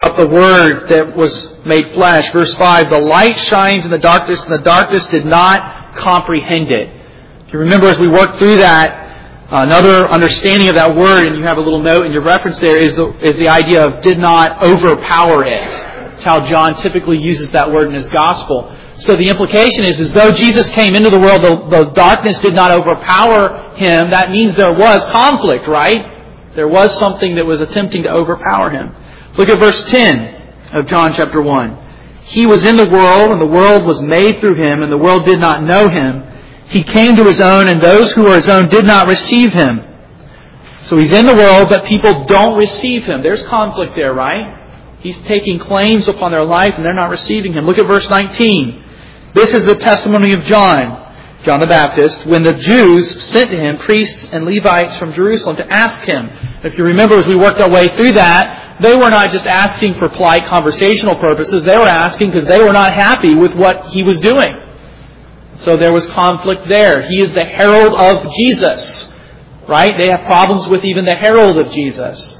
the Word that was made flesh. Verse 5, the light shines in the darkness, and the darkness did not comprehend it. If you remember as we worked through that, another understanding of that word, and you have a little note in your reference there, is the idea of did not overpower it. That's how John typically uses that word in his gospel. So the implication is, as though Jesus came into the world, the darkness did not overpower Him. That means there was conflict, right? There was something that was attempting to overpower Him. Look at verse 10 of John chapter 1. He was in the world, and the world was made through Him, and the world did not know Him. He came to His own, and those who were His own did not receive Him. So He's in the world, but people don't receive Him. There's conflict there, right? He's taking claims upon their life, and they're not receiving Him. Look at verse 19. This is the testimony of John the Baptist, when the Jews sent to him priests and Levites from Jerusalem to ask him. If you remember, as we worked our way through that, they were not just asking for polite conversational purposes. They were asking because they were not happy with what He was doing. So there was conflict there. He is the herald of Jesus, right? They have problems with even the herald of Jesus.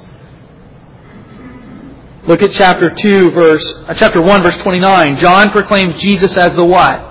Look at chapter 1, verse 29. John proclaims Jesus as the what?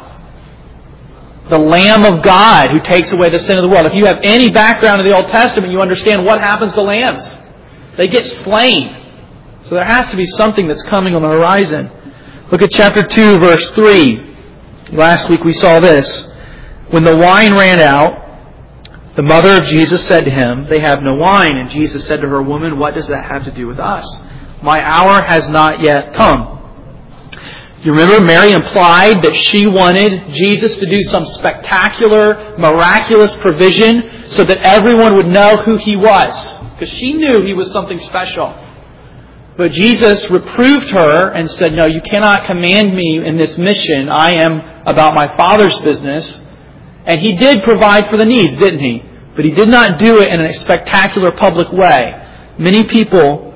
The Lamb of God who takes away the sin of the world. If you have any background in the Old Testament, you understand what happens to lambs. They get slain. So there has to be something that's coming on the horizon. Look at chapter 2, verse 3. Last week we saw this. When the wine ran out, the mother of Jesus said to Him, "They have no wine." And Jesus said to her, "Woman, what does that have to do with us? My hour has not yet come." You remember Mary implied that she wanted Jesus to do some spectacular, miraculous provision so that everyone would know who He was. Because she knew He was something special. But Jesus reproved her and said, "No, you cannot command me in this mission. I am about my Father's business." And He did provide for the needs, didn't He? But He did not do it in a spectacular public way. Many people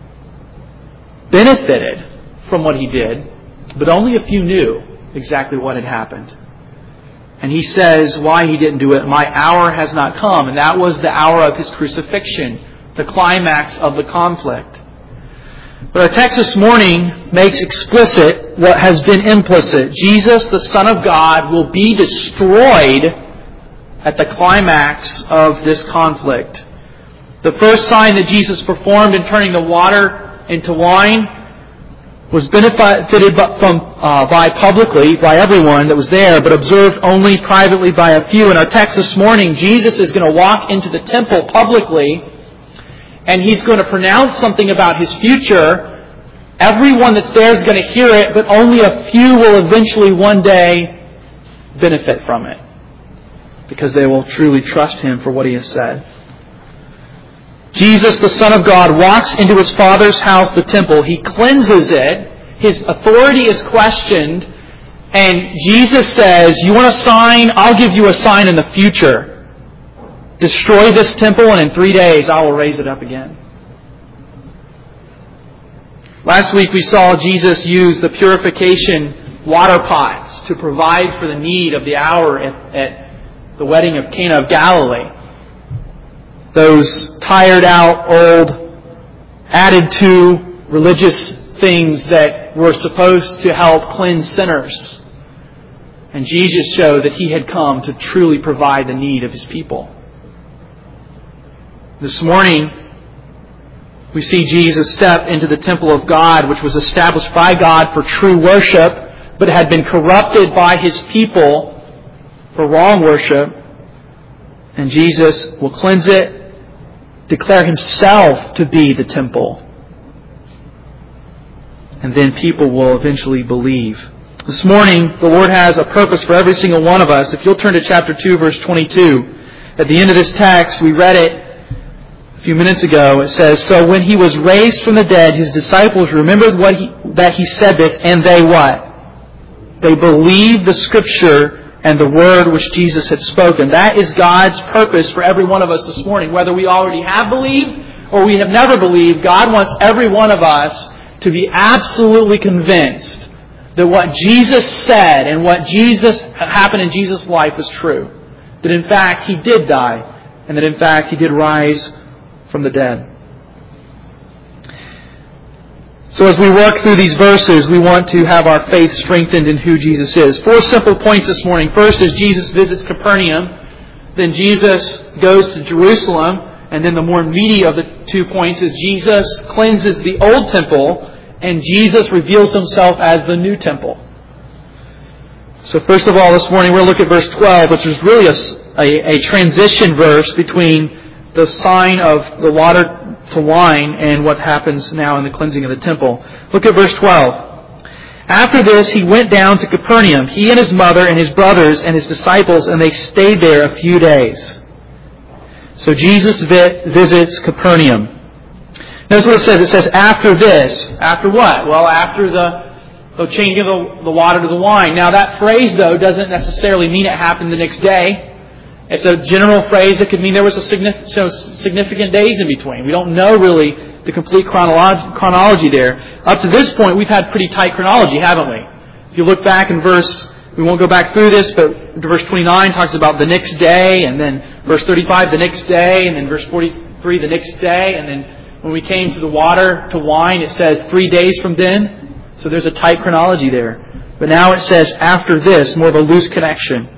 benefited from what He did, but only a few knew exactly what had happened. And He says why He didn't do it. My hour has not come. And that was the hour of His crucifixion, the climax of the conflict. But our text this morning makes explicit what has been implicit. Jesus, the Son of God, will be destroyed at the climax of this conflict. The first sign that Jesus performed in turning the water into wine was benefited by publicly by everyone that was there, but observed only privately by a few. In our text this morning, Jesus is going to walk into the temple publicly, and He's going to pronounce something about His future. Everyone that's there is going to hear it, but only a few will eventually one day benefit from it, because they will truly trust Him for what He has said. Jesus, the Son of God, walks into His Father's house, the temple. He cleanses it. His authority is questioned. And Jesus says, "You want a sign? I'll give you a sign in the future. Destroy this temple, and in 3 days I will raise it up again." Last week we saw Jesus use the purification water pots to provide for the need of the hour at the wedding of Cana of Galilee. Those tired out, old, added to religious things that were supposed to help cleanse sinners. And Jesus showed that He had come to truly provide the need of His people. This morning, we see Jesus step into the temple of God, which was established by God for true worship, but had been corrupted by His people for wrong worship. And Jesus will cleanse it, declare Himself to be the temple. And then people will eventually believe. This morning, the Lord has a purpose for every single one of us. If you'll turn to chapter 2, verse 22. At the end of this text, we read it a few minutes ago. It says, "So when He was raised from the dead, His disciples remembered that He said this, and they what? They believed the Scripture and the word which Jesus had spoken." That is God's purpose for every one of us this morning. Whether we already have believed or we have never believed, God wants every one of us to be absolutely convinced that what Jesus said and what happened in Jesus' life is true. That in fact He did die, and that in fact He did rise from the dead. So as we work through these verses, we want to have our faith strengthened in who Jesus is. 4 simple points this morning. First is Jesus visits Capernaum. Then Jesus goes to Jerusalem. And then the more meaty of the 2 points is Jesus cleanses the old temple and Jesus reveals Himself as the new temple. So first of all, this morning we're going to look at verse 12, which is really a transition verse between the sign of the water to wine and what happens now in the cleansing of the temple. Look at verse 12. After this, He went down to Capernaum, He and His mother and His brothers and His disciples, and they stayed there a few days. So Jesus visits Capernaum. Notice what it says. It says, after this. After what? Well, after the changing of the water to the wine. Now that phrase, though, doesn't necessarily mean it happened the next day. It's a general phrase that could mean there was a significant days in between. We don't know really the complete chronology there. Up to this point, we've had pretty tight chronology, haven't we? If you look back in we won't go back through this, but verse 29 talks about the next day, and then verse 35, the next day, and then verse 43, the next day, and then when we came to the water to wine, it says 3 days from then. So there's a tight chronology there. But now it says after this, more of a loose connection.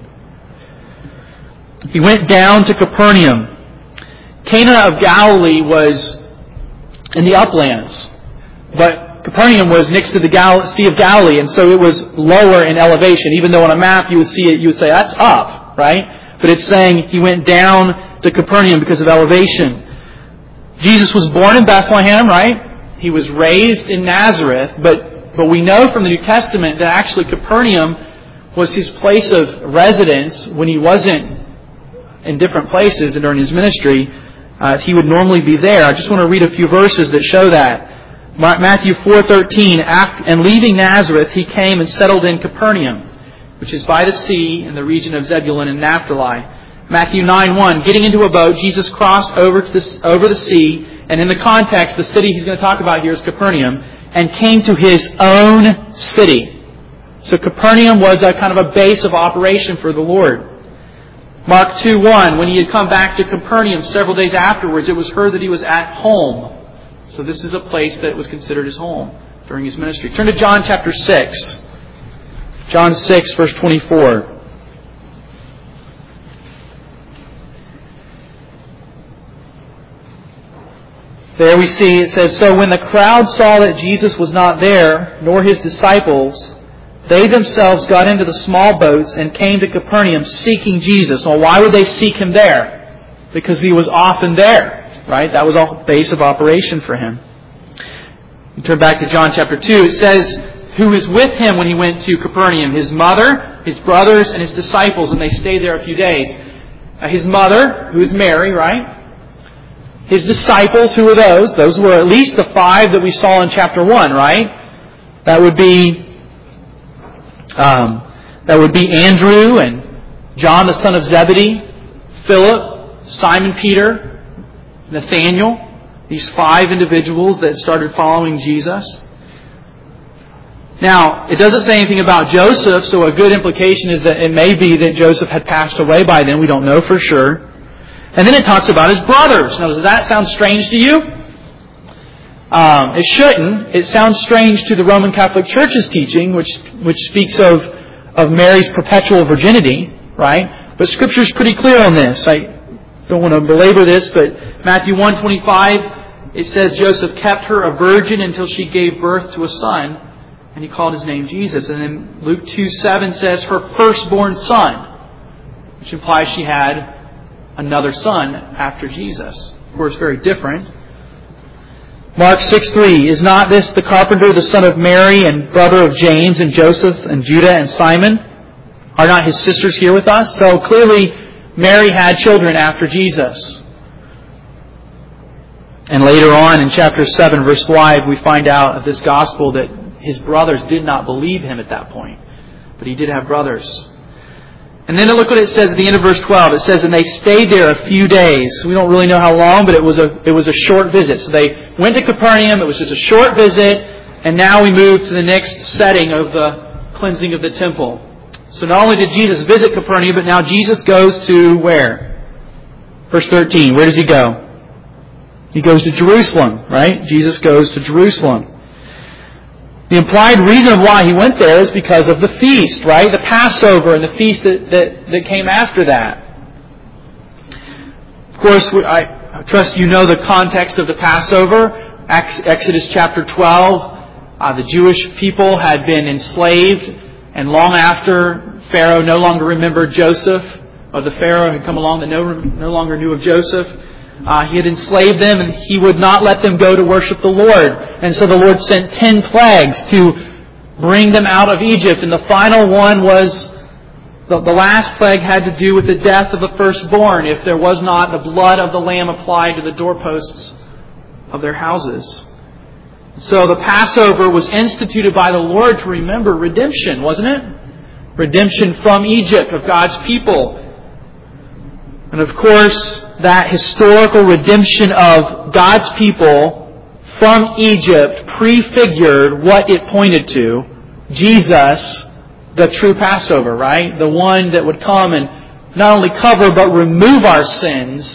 He went down to Capernaum. Cana of Galilee was in the uplands, but Capernaum was next to the Sea of Galilee, and so it was lower in elevation. Even though on a map you would see it, you would say that's up, right? But it's saying He went down to Capernaum because of elevation. Jesus was born in Bethlehem, right? He was raised in Nazareth, but we know from the New Testament that actually Capernaum was His place of residence when He wasn't in different places and during His ministry. He would normally be there. I just want to read a few verses that show that. Matthew 4:13, and leaving Nazareth, He came and settled in Capernaum, which is by the sea in the region of Zebulun and Naphtali. Matthew 9:1, getting into a boat, Jesus crossed over the sea, and in the context, the city He's going to talk about here is Capernaum, and came to His own city. So Capernaum was a kind of a base of operation for the Lord. Mark 2:1, when He had come back to Capernaum several days afterwards, it was heard that He was at home. So this is a place that was considered His home during His ministry. Turn to John chapter 6. John 6, verse 24. There we see, it says, so when the crowd saw that Jesus was not there, nor His disciples, they themselves got into the small boats and came to Capernaum seeking Jesus. Well, why would they seek Him there? Because He was often there. Right? That was a base of operation for Him. You turn back to John chapter 2. It says, who was with Him when He went to Capernaum? His mother, His brothers, and His disciples, and they stayed there a few days. His mother, who is Mary, right? His disciples, who were those? Those were at least the 5 that we saw in chapter 1, right? That would be Andrew and John the son of Zebedee, Philip, Simon Peter, Nathaniel, these 5 individuals that started following Jesus. Now, it doesn't say anything about Joseph, so a good implication is that it may be that Joseph had passed away by then. We don't know for sure. And then it talks about his brothers. Now, does that sound strange to you? It shouldn't. It sounds strange to the Roman Catholic Church's teaching, which speaks of Mary's perpetual virginity, right? But Scripture is pretty clear on this. I don't want to belabor this, but Matthew 1:25, it says Joseph kept her a virgin until she gave birth to a son, and he called his name Jesus. And then Luke 2:7 says her firstborn son, which implies she had another son after Jesus. Of course, very different. Mark 6:3, is not this the carpenter, the son of Mary, and brother of James, and Joseph, and Judah, and Simon? Are not his sisters here with us? So clearly, Mary had children after Jesus. And later on in chapter 7, verse 5, we find out of this gospel that his brothers did not believe him at that point. But he did have brothers. And then look what it says at the end of verse 12. It says, and they stayed there a few days. We don't really know how long, but it was a short visit. So they went to Capernaum. It was just a short visit. And now we move to the next setting of the cleansing of the temple. So not only did Jesus visit Capernaum, but now Jesus goes to where? Verse 13. Where does He go? He goes to Jerusalem, right? Jesus goes to Jerusalem. The implied reason of why he went there is because of the feast, right? The Passover and the feast that came after that. Of course, I trust you know the context of the Passover. Exodus chapter 12, the Jewish people had been enslaved, and long after Pharaoh no longer remembered Joseph, or the Pharaoh had come along that no longer knew of Joseph, he had enslaved them, and he would not let them go to worship the Lord. And so the Lord sent 10 plagues to bring them out of Egypt. And the final one was, the last plague had to do with the death of the firstborn, if there was not the blood of the lamb applied to the doorposts of their houses. So the Passover was instituted by the Lord to remember redemption, wasn't it? Redemption from Egypt of God's people. And of course, that historical redemption of God's people from Egypt prefigured what it pointed to. Jesus, the true Passover, right? The one that would come and not only cover but remove our sins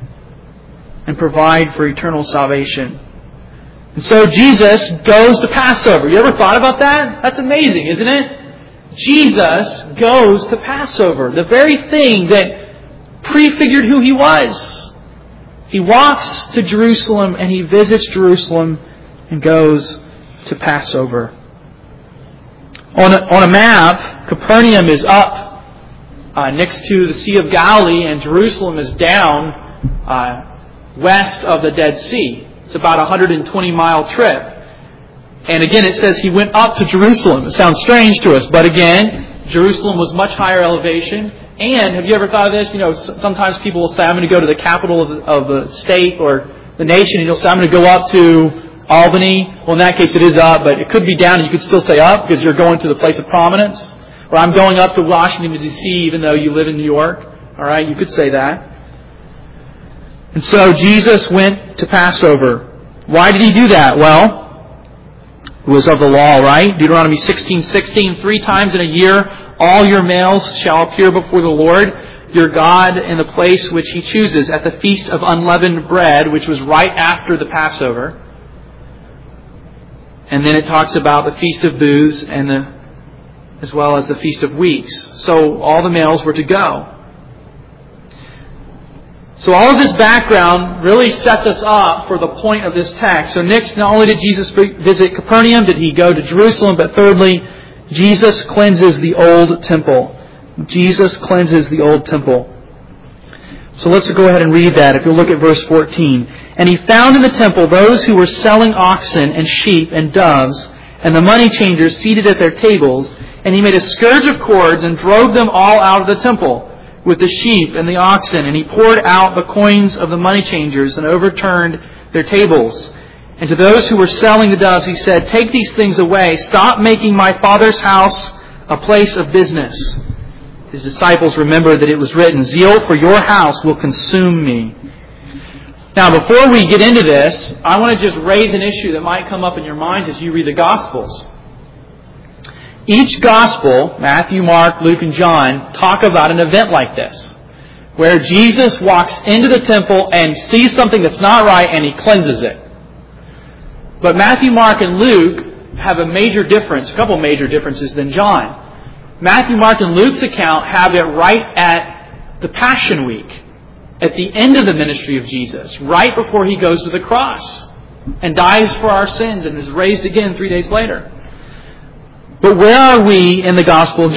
and provide for eternal salvation. And so Jesus goes to Passover. You ever thought about that? That's amazing, isn't it? Jesus goes to Passover. The very thing that prefigured who He was. He walks to Jerusalem and He visits Jerusalem and goes to Passover. On a map, Capernaum is up next to the Sea of Galilee, and Jerusalem is down west of the Dead Sea. It's about a 120-mile trip. And again, it says He went up to Jerusalem. It sounds strange to us, but again, Jerusalem was much higher elevation. And have you ever thought of this? You know, sometimes people will say, I'm going to go to the capital of the state or the nation, and you'll say, I'm going to go up to Albany. Well, in that case, it is up, but it could be down, and you could still say up because you're going to the place of prominence. Or I'm going up to Washington, D.C., even though you live in New York. All right, you could say that. And so Jesus went to Passover. Why did He do that? Well, it was of the law, right? Deuteronomy 16:16, 3 times in a year, all your males shall appear before the Lord your God in the place which He chooses at the Feast of Unleavened Bread, which was right after the Passover. And then it talks about the Feast of Booths as well as the Feast of Weeks. So all the males were to go. So all of this background really sets us up for the point of this text. So next, not only did Jesus visit Capernaum, did He go to Jerusalem, but thirdly, Jesus cleanses the old temple. Jesus cleanses the old temple. So let's go ahead and read that. If you'll look at verse 14. And He found in the temple those who were selling oxen and sheep and doves, and the money changers seated at their tables. And He made a scourge of cords and drove them all out of the temple with the sheep and the oxen. And He poured out the coins of the money changers and overturned their tables. And to those who were selling the doves, He said, take these things away. Stop making my Father's house a place of business. His disciples remembered that it was written, zeal for your house will consume me. Now, before we get into this, I want to just raise an issue that might come up in your minds as you read the Gospels. Each Gospel, Matthew, Mark, Luke, and John, talk about an event like this, where Jesus walks into the temple and sees something that's not right and He cleanses it. But Matthew, Mark, and Luke have a major difference, a couple major differences than John. Matthew, Mark, and Luke's account have it right at the Passion Week, at the end of the ministry of Jesus, right before He goes to the cross and dies for our sins and is raised again 3 days later. But where are we in the Gospel of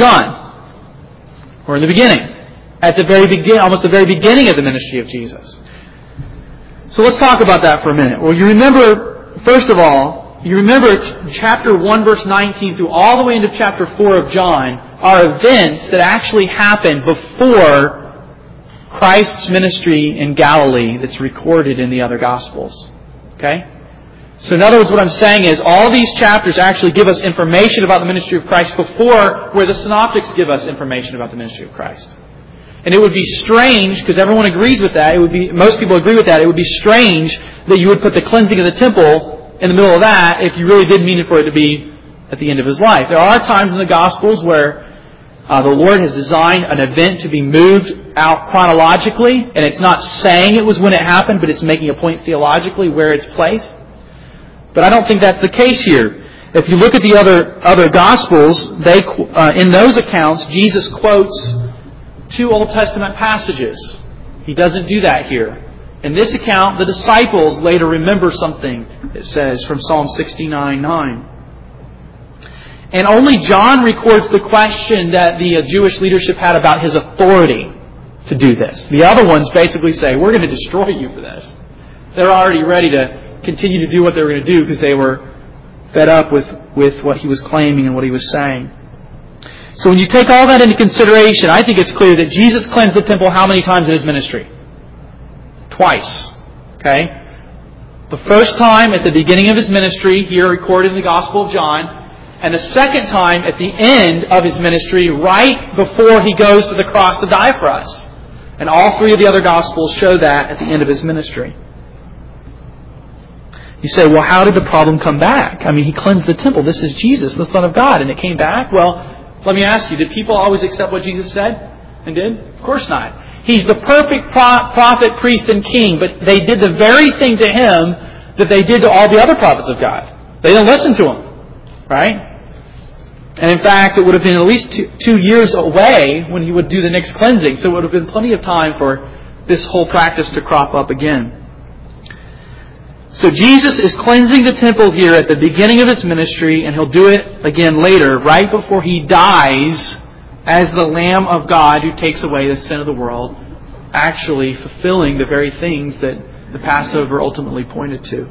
John? We're in the beginning. At the very beginning, almost the very beginning of the ministry of Jesus. So let's talk about that for a minute. Well, you remember, first of all, chapter 1, verse 19 through all the way into chapter 4 of John are events that actually happened before Christ's ministry in Galilee that's recorded in the other Gospels. Okay? So in other words, what I'm saying is all these chapters actually give us information about the ministry of Christ before where the synoptics give us information about the ministry of Christ. And it would be strange, because everyone agrees with that, most people agree with that, it would be strange that you would put the cleansing of the temple in the middle of that if you really did mean it for it to be at the end of His life. There are times in the Gospels where the Lord has designed an event to be moved out chronologically, and it's not saying it was when it happened, but it's making a point theologically where it's placed. But I don't think that's the case here. If you look at the other Gospels, in those accounts, Jesus quotes 2 Old Testament passages. He doesn't do that here. In this account, the disciples later remember something, it says, from Psalm 69:9. And only John records the question that the Jewish leadership had about his authority to do this. The other ones basically say, we're going to destroy you for this. They're already ready to continue to do what they were going to do because they were fed up with what he was claiming and what he was saying. So when you take all that into consideration, I think it's clear that Jesus cleansed the temple how many times in His ministry? Twice. Okay? The first time at the beginning of His ministry, here recorded in the Gospel of John, and the second time at the end of His ministry, right before He goes to the cross to die for us. And all 3 of the other Gospels show that at the end of His ministry. You say, well, how did the problem come back? I mean, He cleansed the temple. This is Jesus, the Son of God, and it came back? Well, let me ask you, did people always accept what Jesus said and did? Of course not. He's the perfect prophet, priest, and king, but they did the very thing to Him that they did to all the other prophets of God. They didn't listen to Him. Right? And in fact, it would have been at least 2 years away when He would do the next cleansing, so it would have been plenty of time for this whole practice to crop up again. So Jesus is cleansing the temple here at the beginning of His ministry, and He'll do it again later, right before He dies as the Lamb of God who takes away the sin of the world, actually fulfilling the very things that the Passover ultimately pointed to.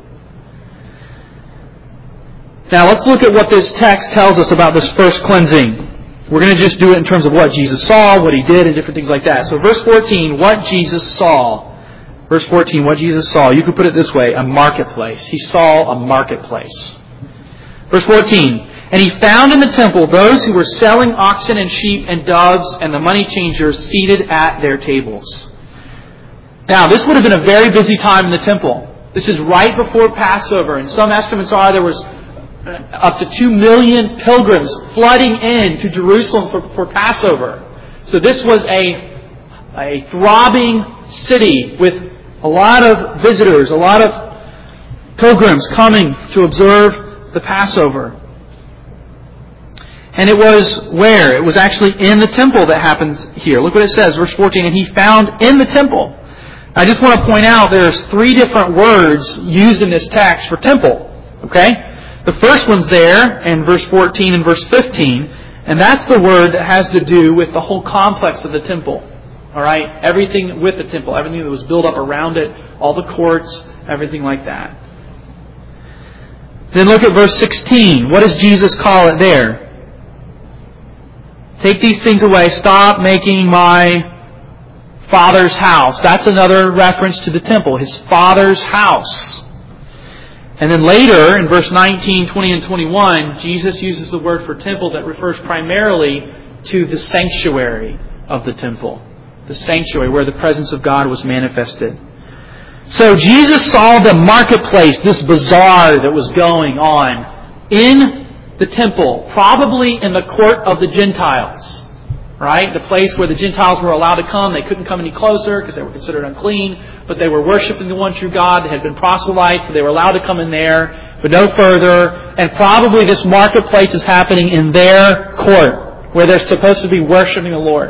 Now let's look at what this text tells us about this first cleansing. We're going to just do it in terms of what Jesus saw, what He did, and different things like that. So verse 14, what Jesus saw. Verse 14, what Jesus saw. You could put it this way, a marketplace. He saw a marketplace. Verse 14, and He found in the temple those who were selling oxen and sheep and doves and the money changers seated at their tables. Now, this would have been a very busy time in the temple. This is right before Passover, and some estimates are there was up to 2 million pilgrims flooding in to Jerusalem for Passover. So this was a throbbing city with a lot of visitors, a lot of pilgrims coming to observe the Passover. And it was where? It was actually in the temple that happens here. Look what it says, verse 14, and He found in the temple. I just want to point out there's 3 different words used in this text for temple. Okay? The first one's there in verse 14 and verse 15, and that's the word that has to do with the whole complex of the temple. All right? Everything with the temple, everything that was built up around it, all the courts, everything like that. Then look at verse 16. What does Jesus call it there? Take these things away. Stop making my Father's house. That's another reference to the temple. His Father's house. And then later, in verse 19, 20, and 21, Jesus uses the word for temple that refers primarily to the sanctuary of the temple. The sanctuary where the presence of God was manifested. So Jesus saw the marketplace, this bazaar that was going on in the temple, probably in the court of the Gentiles. Right? The place where the Gentiles were allowed to come. They couldn't come any closer because they were considered unclean. But they were worshiping the one true God. They had been proselytes, so they were allowed to come in there, but no further. And probably this marketplace is happening in their court, where they're supposed to be worshiping the Lord.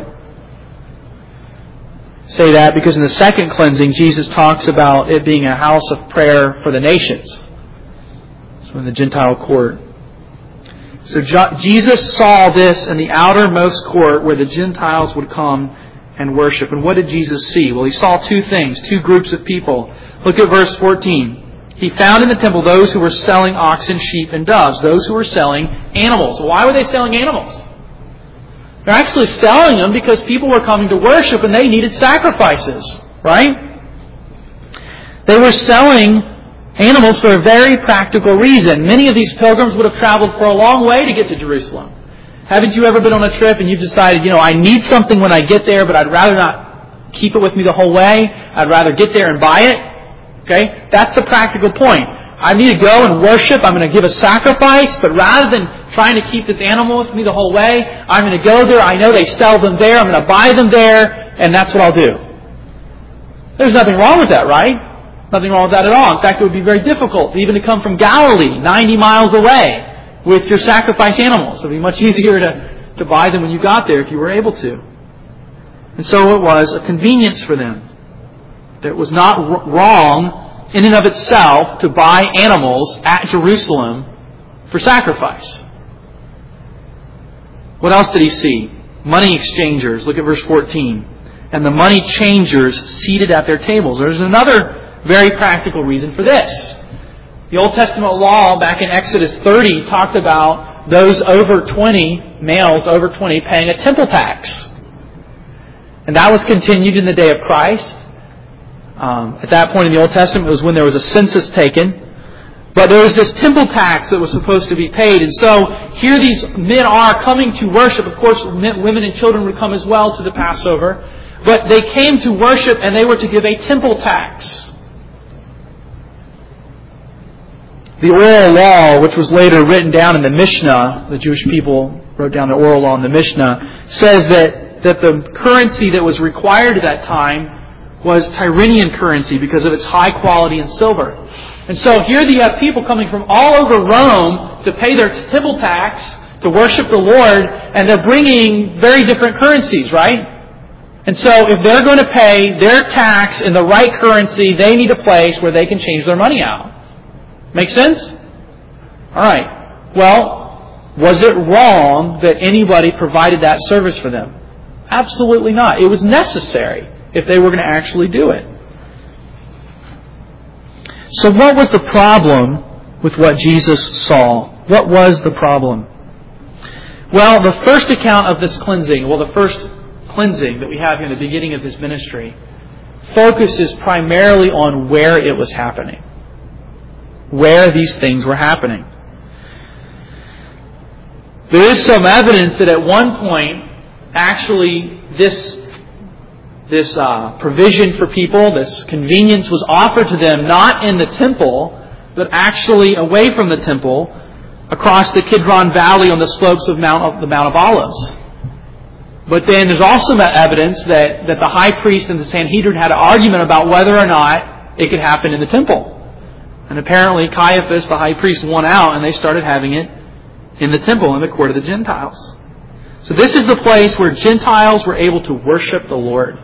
Say that because in the second cleansing, Jesus talks about it being a house of prayer for the nations. So in the Gentile court. So Jesus saw this in the outermost court where the Gentiles would come and worship. And what did Jesus see? Well, He saw 2 things, 2 groups of people. Look at verse 14. He found in the temple those who were selling oxen, sheep, and doves. Those who were selling animals. Why were they selling animals? They're actually selling them because people were coming to worship and they needed sacrifices. Right? They were selling animals for a very practical reason. Many of these pilgrims would have traveled for a long way to get to Jerusalem. Haven't you ever been on a trip and you've decided, I need something when I get there, but I'd rather not keep it with me the whole way. I'd rather get there and buy it. Okay? That's the practical point. I need to go and worship. I'm going to give a sacrifice, but rather than trying to keep this animal with me the whole way, I'm going to go there. I know they sell them there. I'm going to buy them there, and that's what I'll do. There's nothing wrong with that, right? Nothing wrong with that at all. In fact, it would be very difficult even to come from Galilee, 90 miles away, with your sacrifice animals. It would be much easier to buy them when you got there if you were able to. And so it was a convenience for them. That it was not wrong in and of itself to buy animals at Jerusalem for sacrifice. What else did he see? Money exchangers. Look at verse 14. And the money changers seated at their tables. There's another very practical reason for this. The Old Testament law back in Exodus 30 talked about those over 20, males over 20, paying a temple tax. And that was continued in the day of Christ. At that point in the Old Testament, it was when there was a census taken. But there was this temple tax that was supposed to be paid. And so here these men are coming to worship. Of course, women and children would come as well to the Passover. But they came to worship and they were to give a temple tax. The oral law, which was later written down in the Mishnah, the Jewish people wrote down the oral law in the Mishnah, says that the currency that was required at that time was Tyrrhenian currency because of its high quality in silver. And so here you have people coming from all over Rome to pay their temple tax, to worship the Lord, and they're bringing very different currencies, right? And so if they're going to pay their tax in the right currency, they need a place where they can change their money out. Make sense? All right. Well, was it wrong that anybody provided that service for them? Absolutely not. It was necessary if they were going to actually do it. So what was the problem with what Jesus saw? What was the problem? Well, the first account of this cleansing, the first cleansing that we have here in the beginning of His ministry, focuses primarily on where it was happening. Where these things were happening. There is some evidence that at one point, actually, this provision for people, this convenience was offered to them not in the temple, but actually away from the temple, across the Kidron Valley on the slopes of the Mount of Olives. But then there's also evidence that the high priest and the Sanhedrin had an argument about whether or not it could happen in the temple. And apparently Caiaphas, the high priest, won out and they started having it in the temple, in the court of the Gentiles. So this is the place where Gentiles were able to worship the Lord.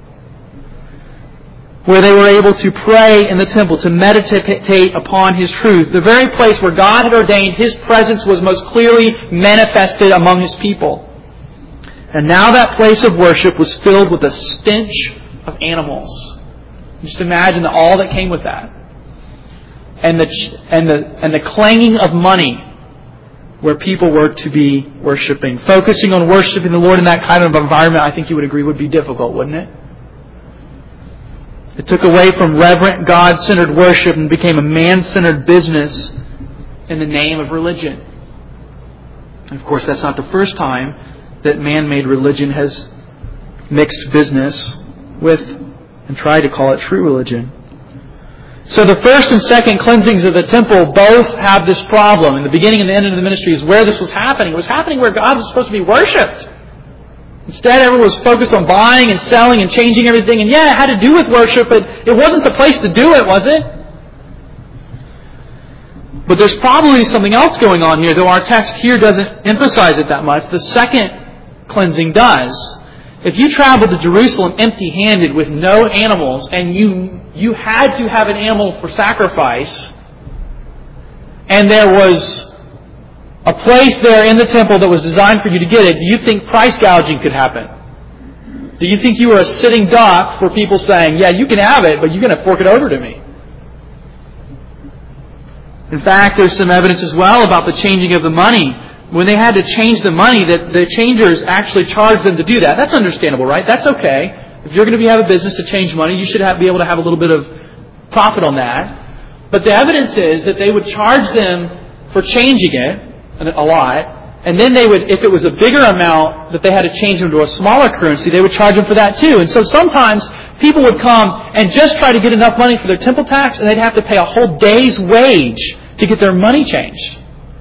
Where they were able to pray in the temple, to meditate upon His truth. The very place where God had ordained His presence was most clearly manifested among His people. And now that place of worship was filled with the stench of animals. Just imagine all that came with that. And the clanging of money where people were to be worshiping. Focusing on worshiping the Lord in that kind of environment, I think you would agree, would be difficult, wouldn't it? It took away from reverent, God-centered worship and became a man-centered business in the name of religion. And of course, that's not the first time that man-made religion has mixed business with and tried to call it true religion. So the first and second cleansings of the temple both have this problem. In the beginning and the end of the ministry is where this was happening. It was happening where God was supposed to be worshipped. Instead, everyone was focused on buying and selling and changing everything. And yeah, it had to do with worship, but it wasn't the place to do it, was it? But there's probably something else going on here, though our text here doesn't emphasize it that much. The second cleansing does. If you traveled to Jerusalem empty-handed with no animals, and you had to have an animal for sacrifice, and there was a place there in the temple that was designed for you to get it, do you think price gouging could happen? Do you think you were a sitting duck for people saying, yeah, you can have it, but you're going to fork it over to me? In fact, there's some evidence as well about the changing of the money. When they had to change the money, that the changers actually charged them to do that. That's understandable, right? That's okay. If you're going to have a business to change money, you should be able to have a little bit of profit on that. But the evidence is that they would charge them for changing it, a lot, and then they would, if it was a bigger amount that they had to change them to a smaller currency, they would charge them for that too. And so sometimes people would come and just try to get enough money for their temple tax, and they'd have to pay a whole day's wage to get their money changed.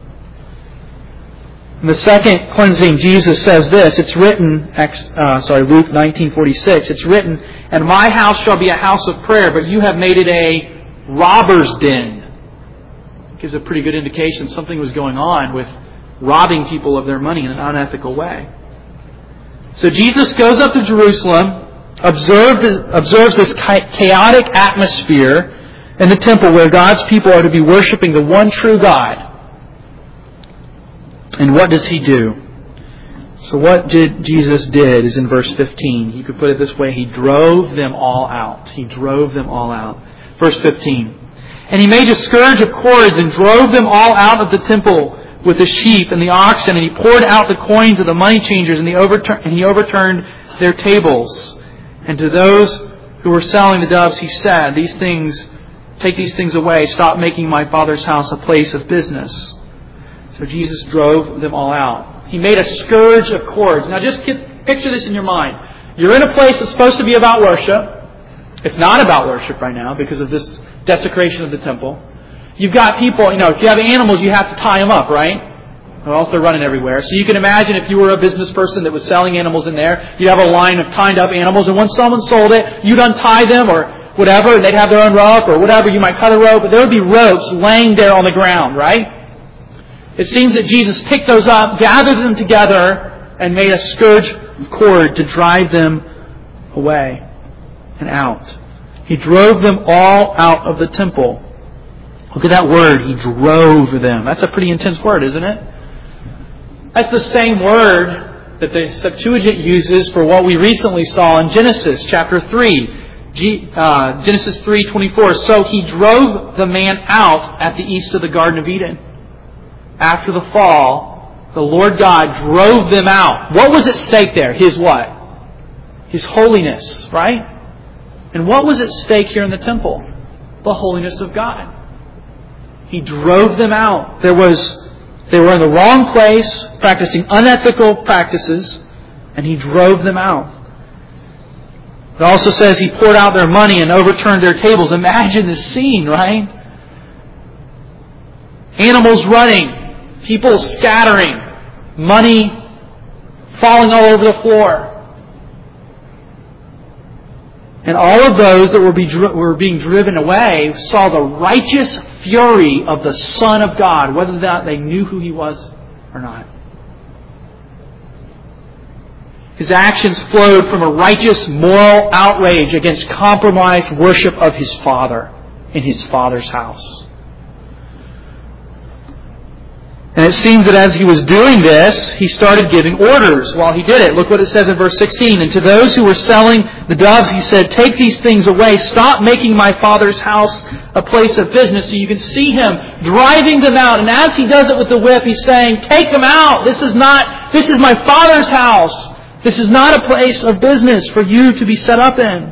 In the second cleansing, Jesus says this. It's written, Luke 19:46. It's written, "And my house shall be a house of prayer, but you have made it a robber's den." It gives a pretty good indication something was going on with robbing people of their money in an unethical way. So Jesus goes up to Jerusalem, observes this chaotic atmosphere in the temple where God's people are to be worshiping the one true God. And what does He do? So what Jesus did is in verse 15. You could put it this way. He drove them all out. He drove them all out. Verse 15. And He made a scourge of cords and drove them all out of the temple with the sheep and the oxen. And He poured out the coins of the money changers and He overturned their tables. And to those who were selling the doves He said, take these things away. Stop making my Father's house a place of business. So Jesus drove them all out. He made a scourge of cords. Now just picture this in your mind. You're in a place that's supposed to be about worship. It's not about worship right now because of this desecration of the temple. You've got people, if you have animals, you have to tie them up, right? Or else they're running everywhere. So you can imagine if you were a business person that was selling animals in there, you'd have a line of tied up animals, and when someone sold it, you'd untie them or whatever, and they'd have their own rope or whatever. You might cut a rope, but there would be ropes laying there on the ground, right? It seems that Jesus picked those up, gathered them together, and made a scourge of cord to drive them away and out. He drove them all out of the temple. Look at that word. He drove them. That's a pretty intense word, isn't it? That's the same word that the Septuagint uses for what we recently saw in Genesis chapter 3. Genesis 3:24. So He drove the man out at the east of the Garden of Eden. After the fall, the Lord God drove them out. What was at stake there? His what? His holiness, right? And what was at stake here in the temple? The holiness of God. He drove them out. They were in the wrong place, practicing unethical practices, and He drove them out. It also says He poured out their money and overturned their tables. Imagine this scene, right? Animals running. People scattering, money falling all over the floor. And all of those that were being driven away saw the righteous fury of the Son of God, whether that they knew who He was or not. His actions flowed from a righteous moral outrage against compromised worship of His Father in His Father's house. And it seems that as He was doing this, He started giving orders while He did it. Look what it says in verse 16. And to those who were selling the doves, He said, take these things away. Stop making my Father's house a place of business. So you can see Him driving them out. And as He does it with the whip, He's saying, take them out. This is my Father's house. This is not a place of business for you to be set up in.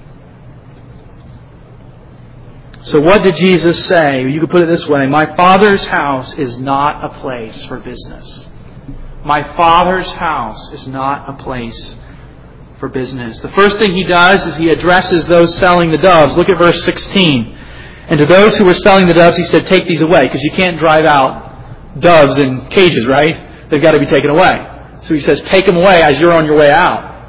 So what did Jesus say? You could put it this way. My Father's house is not a place for business. My Father's house is not a place for business. The first thing He does is He addresses those selling the doves. Look at verse 16. And to those who were selling the doves, He said, take these away. Because you can't drive out doves in cages, right? They've got to be taken away. So He says, take them away as you're on your way out.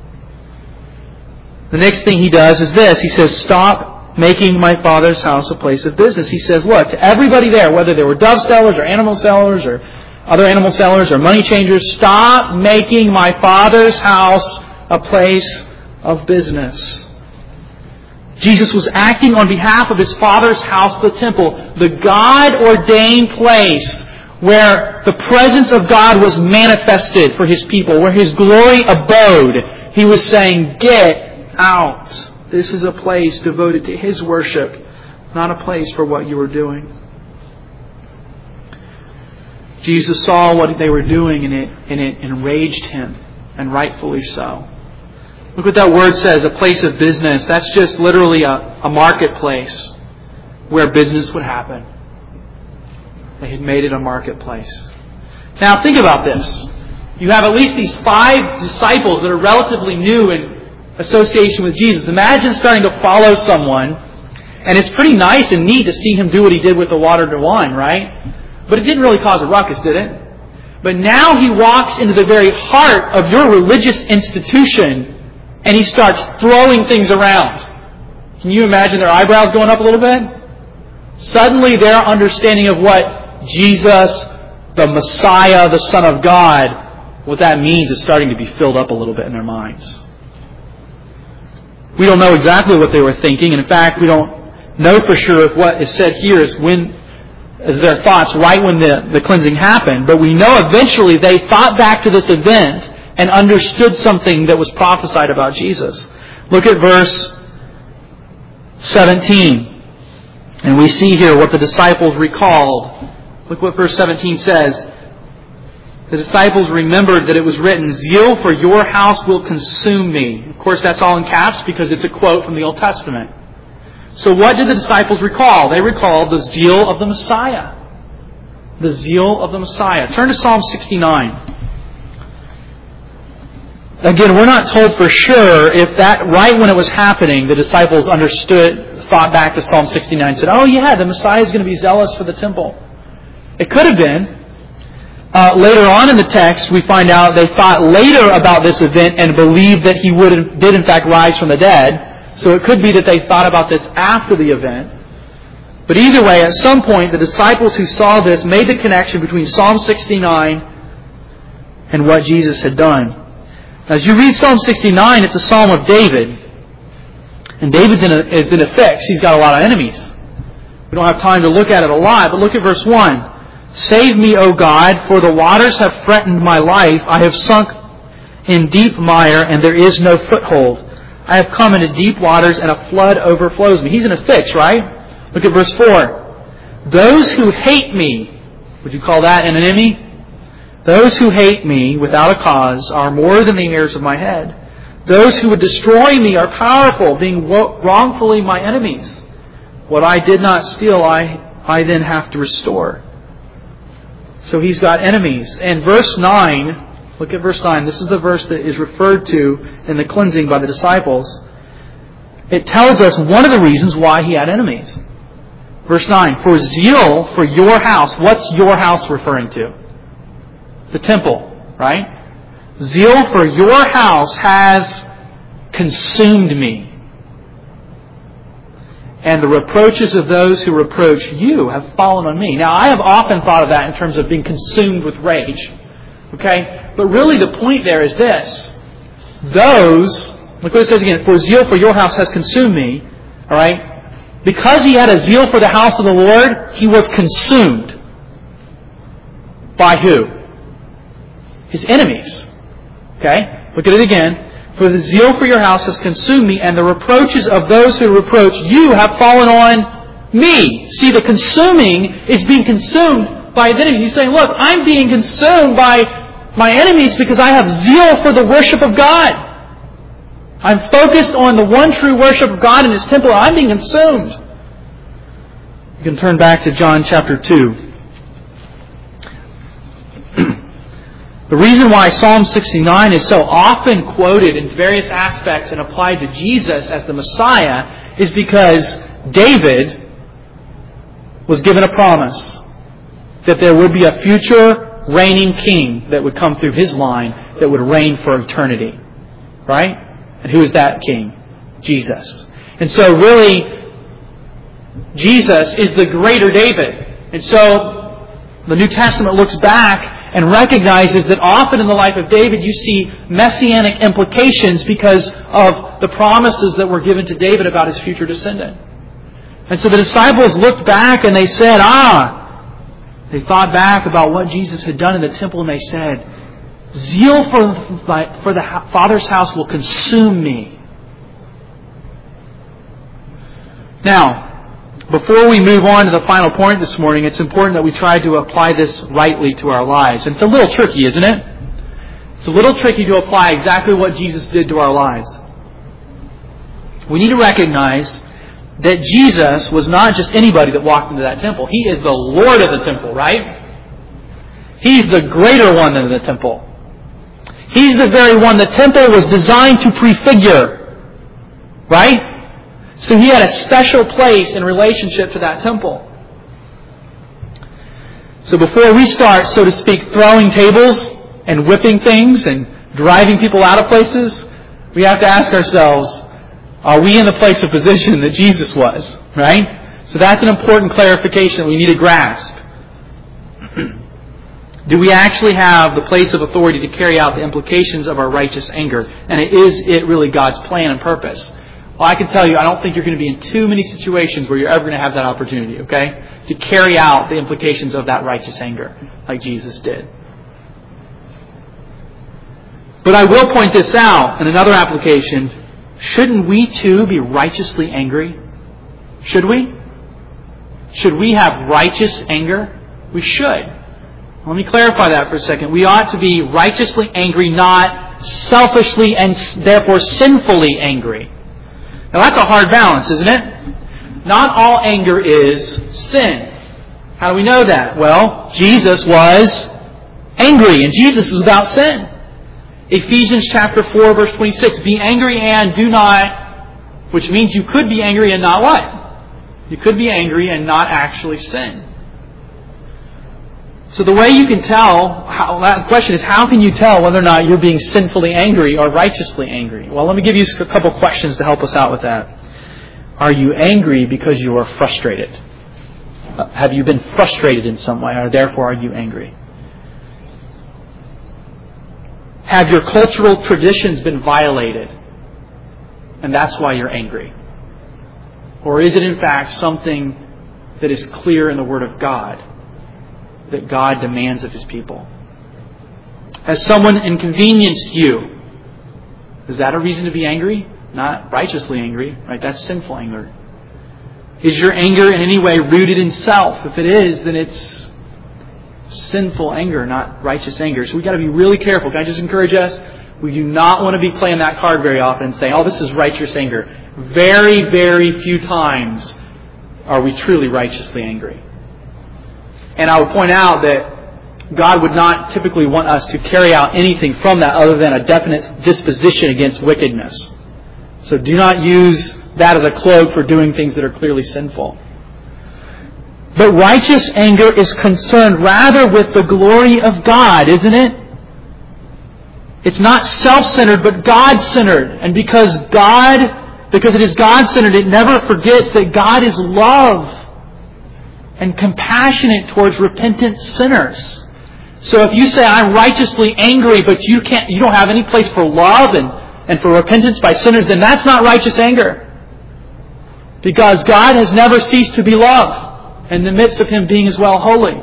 The next thing He does is this. He says, stop making my Father's house a place of business. He says, look, to everybody there, whether they were dove sellers or animal sellers or other animal sellers or money changers, stop making my Father's house a place of business. Jesus was acting on behalf of His Father's house, the temple, the God-ordained place where the presence of God was manifested for His people, where His glory abode. He was saying, get out. This is a place devoted to His worship, not a place for what you were doing. Jesus saw what they were doing, and it enraged Him, and rightfully so. Look what that word says, a place of business. That's just literally a marketplace where business would happen. They had made it a marketplace. Now think about this. You have at least these 5 disciples that are relatively new in association with Jesus. Imagine starting to follow someone, and it's pretty nice and neat to see Him do what He did with the water to wine, right? But it didn't really cause a ruckus, did it? But now He walks into the very heart of your religious institution, and He starts throwing things around. Can you imagine their eyebrows going up a little bit? Suddenly their understanding of what Jesus, the Messiah, the Son of God, what that means is starting to be filled up a little bit in their minds. We don't know exactly what they were thinking, and in fact, we don't know for sure if what is said here is their thoughts right when the cleansing happened, but we know eventually they thought back to this event and understood something that was prophesied about Jesus. Look at verse 17. And we see here what the disciples recalled. Look what verse 17 says. The disciples remembered that it was written, "Zeal for your house will consume me." Of course, that's all in caps because it's a quote from the Old Testament. So what did the disciples recall? They recalled the zeal of the Messiah. The zeal of the Messiah. Turn to Psalm 69. Again, we're not told for sure if that, right when it was happening, the disciples thought back to Psalm 69 and said, "Oh yeah, the Messiah is going to be zealous for the temple." It could have been. Later on in the text, we find out they thought later about this event and believed that He did in fact rise from the dead. So it could be that they thought about this after the event. But either way, at some point, the disciples who saw this made the connection between Psalm 69 and what Jesus had done. As you read Psalm 69, it's a psalm of David. And David's is in a fix. He's got a lot of enemies. We don't have time to look at it a lot, but look at verse 1. "Save me, O God, for the waters have threatened my life. I have sunk in deep mire, and there is no foothold. I have come into deep waters, and a flood overflows me." He's in a fix, right? Look at verse 4. "Those who hate me," would you call that an enemy? "Those who hate me without a cause are more than the hairs of my head. Those who would destroy me are powerful, being wrongfully my enemies. What I did not steal, I then have to restore." So he's got enemies. And verse 9, look at verse 9. This is the verse that is referred to in the cleansing by the disciples. It tells us one of the reasons why he had enemies. Verse 9, "For zeal for your house." What's your house referring to? The temple, right? "Zeal for your house has consumed me. And the reproaches of those who reproach you have fallen on me." Now, I have often thought of that in terms of being consumed with rage. Okay? But really the point there is this. Look what it says again, "For zeal for your house has consumed me." Alright? Because he had a zeal for the house of the Lord, he was consumed. By who? His enemies. Okay? Look at it again. "For the zeal for your house has consumed me, and the reproaches of those who reproach you have fallen on me." See, the consuming is being consumed by his enemies. He's saying, look, I'm being consumed by my enemies because I have zeal for the worship of God. I'm focused on the one true worship of God in His temple. I'm being consumed. You can turn back to John chapter 2. The reason why Psalm 69 is so often quoted in various aspects and applied to Jesus as the Messiah is because David was given a promise that there would be a future reigning king that would come through his line that would reign for eternity. Right? And who is that king? Jesus. And so really, Jesus is the greater David. And so the New Testament looks back and recognizes that often in the life of David you see messianic implications because of the promises that were given to David about his future descendant. And so the disciples looked back and they said, they thought back about what Jesus had done in the temple and they said, "Zeal for the Father's house will consume me." Now, before we move on to the final point this morning, it's important that we try to apply this rightly to our lives. And it's a little tricky, isn't it? It's a little tricky to apply exactly what Jesus did to our lives. We need to recognize that Jesus was not just anybody that walked into that temple. He is the Lord of the temple, right? He's the greater one than the temple. He's the very one the temple was designed to prefigure. Right? So He had a special place in relationship to that temple. So before we start, so to speak, throwing tables and whipping things and driving people out of places, we have to ask ourselves, are we in the place of position that Jesus was? Right? So that's an important clarification that we need to grasp. Do we actually have the place of authority to carry out the implications of our righteous anger? And is it really God's plan and purpose? Well, I can tell you, I don't think you're going to be in too many situations where you're ever going to have that opportunity, okay? To carry out the implications of that righteous anger, like Jesus did. But I will point this out in another application. Shouldn't we too be righteously angry? Should we? Should we have righteous anger? We should. Let me clarify that for a second. We ought to be righteously angry, not selfishly and therefore sinfully angry. Now that's a hard balance, isn't it? Not all anger is sin. How do we know that? Well, Jesus was angry, and Jesus is without sin. Ephesians chapter 4, verse 26. Be angry and do not, which means you could be angry and not what? You could be angry and not actually sin. So the way you can tell, the question is, how can you tell whether or not you're being sinfully angry or righteously angry? Well, let me give you a couple questions to help us out with that. Are you angry because you are frustrated? Have you been frustrated in some way, or therefore are you angry? Have your cultural traditions been violated, and that's why you're angry? Or is it in fact something that is clear in the Word of God, that God demands of His people? Has someone inconvenienced you? Is that a reason to be angry? Not righteously angry, right? That's sinful anger. Is your anger in any way rooted in self? If it is, then it's sinful anger, not righteous anger. So we've got to be really careful. Can I just encourage us? We do not want to be playing that card very often and saying, oh, this is righteous anger. Very, very few times are we truly righteously angry. And I would point out that God would not typically want us to carry out anything from that other than a definite disposition against wickedness. So do not use that as a cloak for doing things that are clearly sinful. But righteous anger is concerned rather with the glory of God, isn't it? It's not self-centered, but God-centered. And because it is God-centered, it never forgets that God is love and compassionate towards repentant sinners. So if you say, I'm righteously angry, but you don't have any place for love and for repentance by sinners, then that's not righteous anger. Because God has never ceased to be love in the midst of Him being as well holy.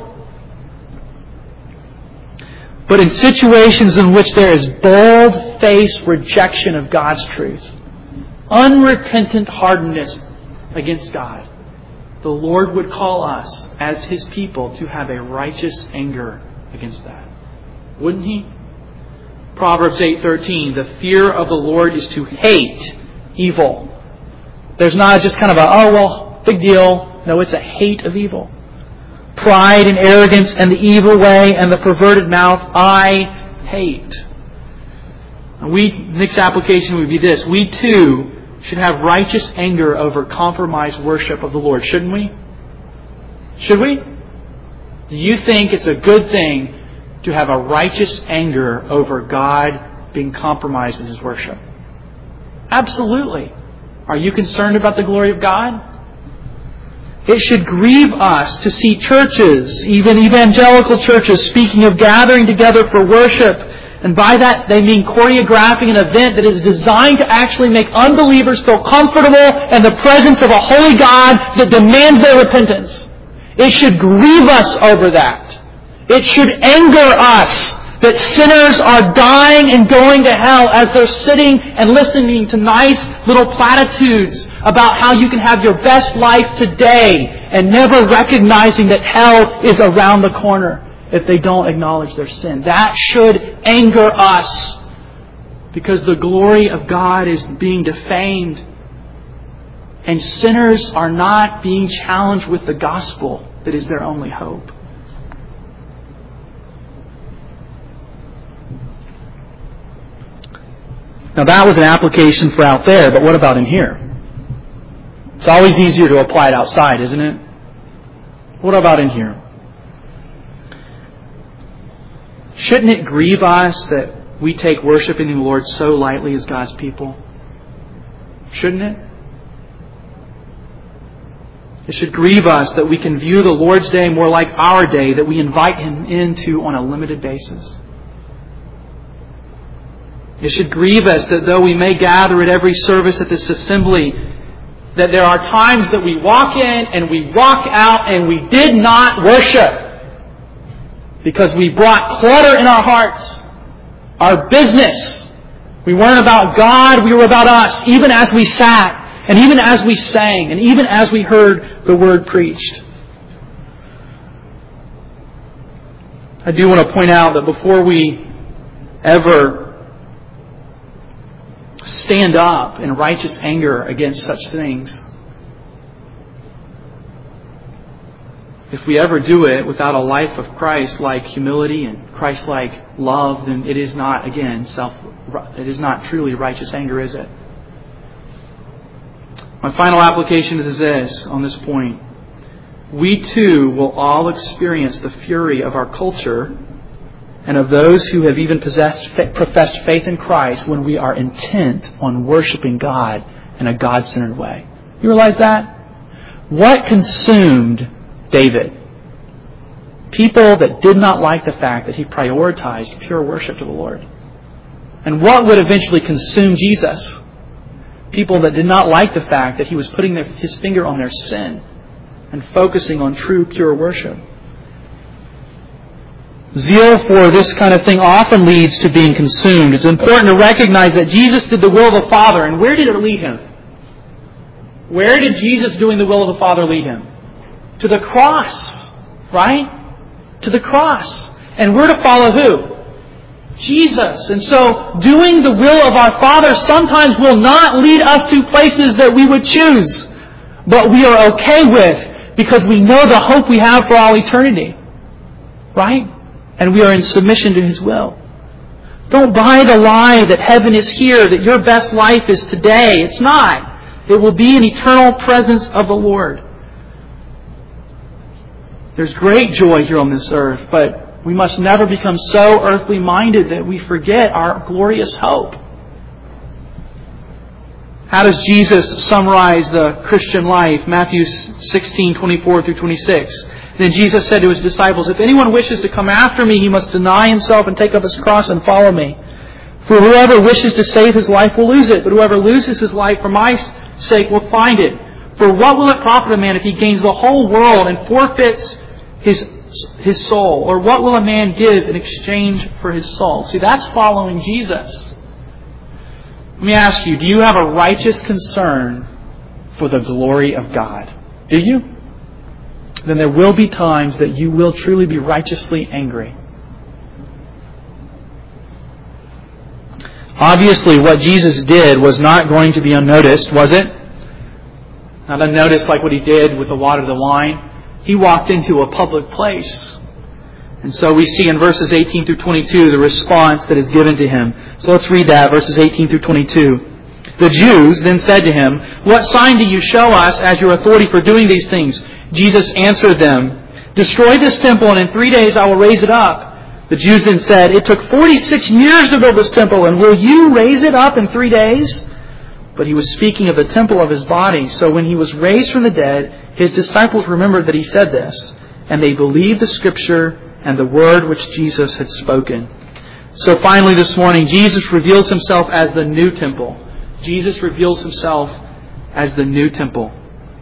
But in situations in which there is bold-faced rejection of God's truth, unrepentant hardness against God, the Lord would call us as His people to have a righteous anger against that. Wouldn't He? Proverbs 8:13, the fear of the Lord is to hate evil. There's not just kind of big deal. No, it's a hate of evil. Pride and arrogance and the evil way and the perverted mouth, I hate. Next application would be this. We too should have righteous anger over compromised worship of the Lord, shouldn't we? Should we? Do you think it's a good thing to have a righteous anger over God being compromised in His worship? Absolutely. Are you concerned about the glory of God? It should grieve us to see churches, even evangelical churches, speaking of gathering together for worship. And by that they mean choreographing an event that is designed to actually make unbelievers feel comfortable in the presence of a holy God that demands their repentance. It should grieve us over that. It should anger us that sinners are dying and going to hell as they're sitting and listening to nice little platitudes about how you can have your best life today and never recognizing that hell is around the corner if they don't acknowledge their sin. That should anger us because the glory of God is being defamed and sinners are not being challenged with the gospel that is their only hope. Now that was an application for out there, but what about in here? It's always easier to apply it outside, isn't it? What about in here? Shouldn't it grieve us that we take worshiping the Lord so lightly as God's people? Shouldn't it? It should grieve us that we can view the Lord's Day more like our day, that we invite Him into on a limited basis. It should grieve us that though we may gather at every service at this assembly, that there are times that we walk in and we walk out and we did not worship because we brought clutter in our hearts, our business. We weren't about God, we were about us, even as we sat, and even as we sang, and even as we heard the Word preached. I do want to point out that before we ever stand up in righteous anger against such things, if we ever do it without a life of Christ-like humility and Christ-like love, then it is not, again, it is not truly righteous anger, is it? My final application is this, on this point. We too will all experience the fury of our culture and of those who have even professed faith in Christ when we are intent on worshiping God in a God-centered way. You realize that? What consumed David? People that did not like the fact that he prioritized pure worship to the Lord. And what would eventually consume Jesus? People that did not like the fact that he was putting his finger on their sin and focusing on true, pure worship. Zeal for this kind of thing often leads to being consumed. It's important to recognize that Jesus did the will of the Father. And where did it lead Him? Where did Jesus doing the will of the Father lead Him? To the cross. Right? To the cross. And we're to follow who? Jesus. And so doing the will of our Father sometimes will not lead us to places that we would choose. But we are okay with because we know the hope we have for all eternity. Right? And we are in submission to His will. Don't buy the lie that heaven is here, that your best life is today. It's not. It will be an eternal presence of the Lord. There's great joy here on this earth, but we must never become so earthly minded that we forget our glorious hope. How does Jesus summarize the Christian life? Matthew 16:24 through 26. Then Jesus said to His disciples, "If anyone wishes to come after me, he must deny himself and take up his cross and follow me. For whoever wishes to save his life will lose it, but whoever loses his life for my sake will find it. For what will it profit a man if he gains the whole world and forfeits his soul? Or what will a man give in exchange for his soul?" See, that's following Jesus. Let me ask you, do you have a righteous concern for the glory of God? Do you? Then there will be times that you will truly be righteously angry. Obviously, what Jesus did was not going to be unnoticed, was it? Not unnoticed like what He did with the water to the wine. He walked into a public place. And so we see in verses 18 through 22 the response that is given to Him. So let's read that, verses 18 through 22. The Jews then said to Him, "What sign do you show us as your authority for doing these things?" Jesus answered them, "Destroy this temple, and in 3 days I will raise it up." The Jews then said, "It took 46 years to build this temple, and will you raise it up in 3 days?" But He was speaking of the temple of His body. So when He was raised from the dead, His disciples remembered that He said this, and they believed the Scripture and the word which Jesus had spoken. So finally this morning, Jesus reveals Himself as the new temple. Jesus reveals Himself as the new temple.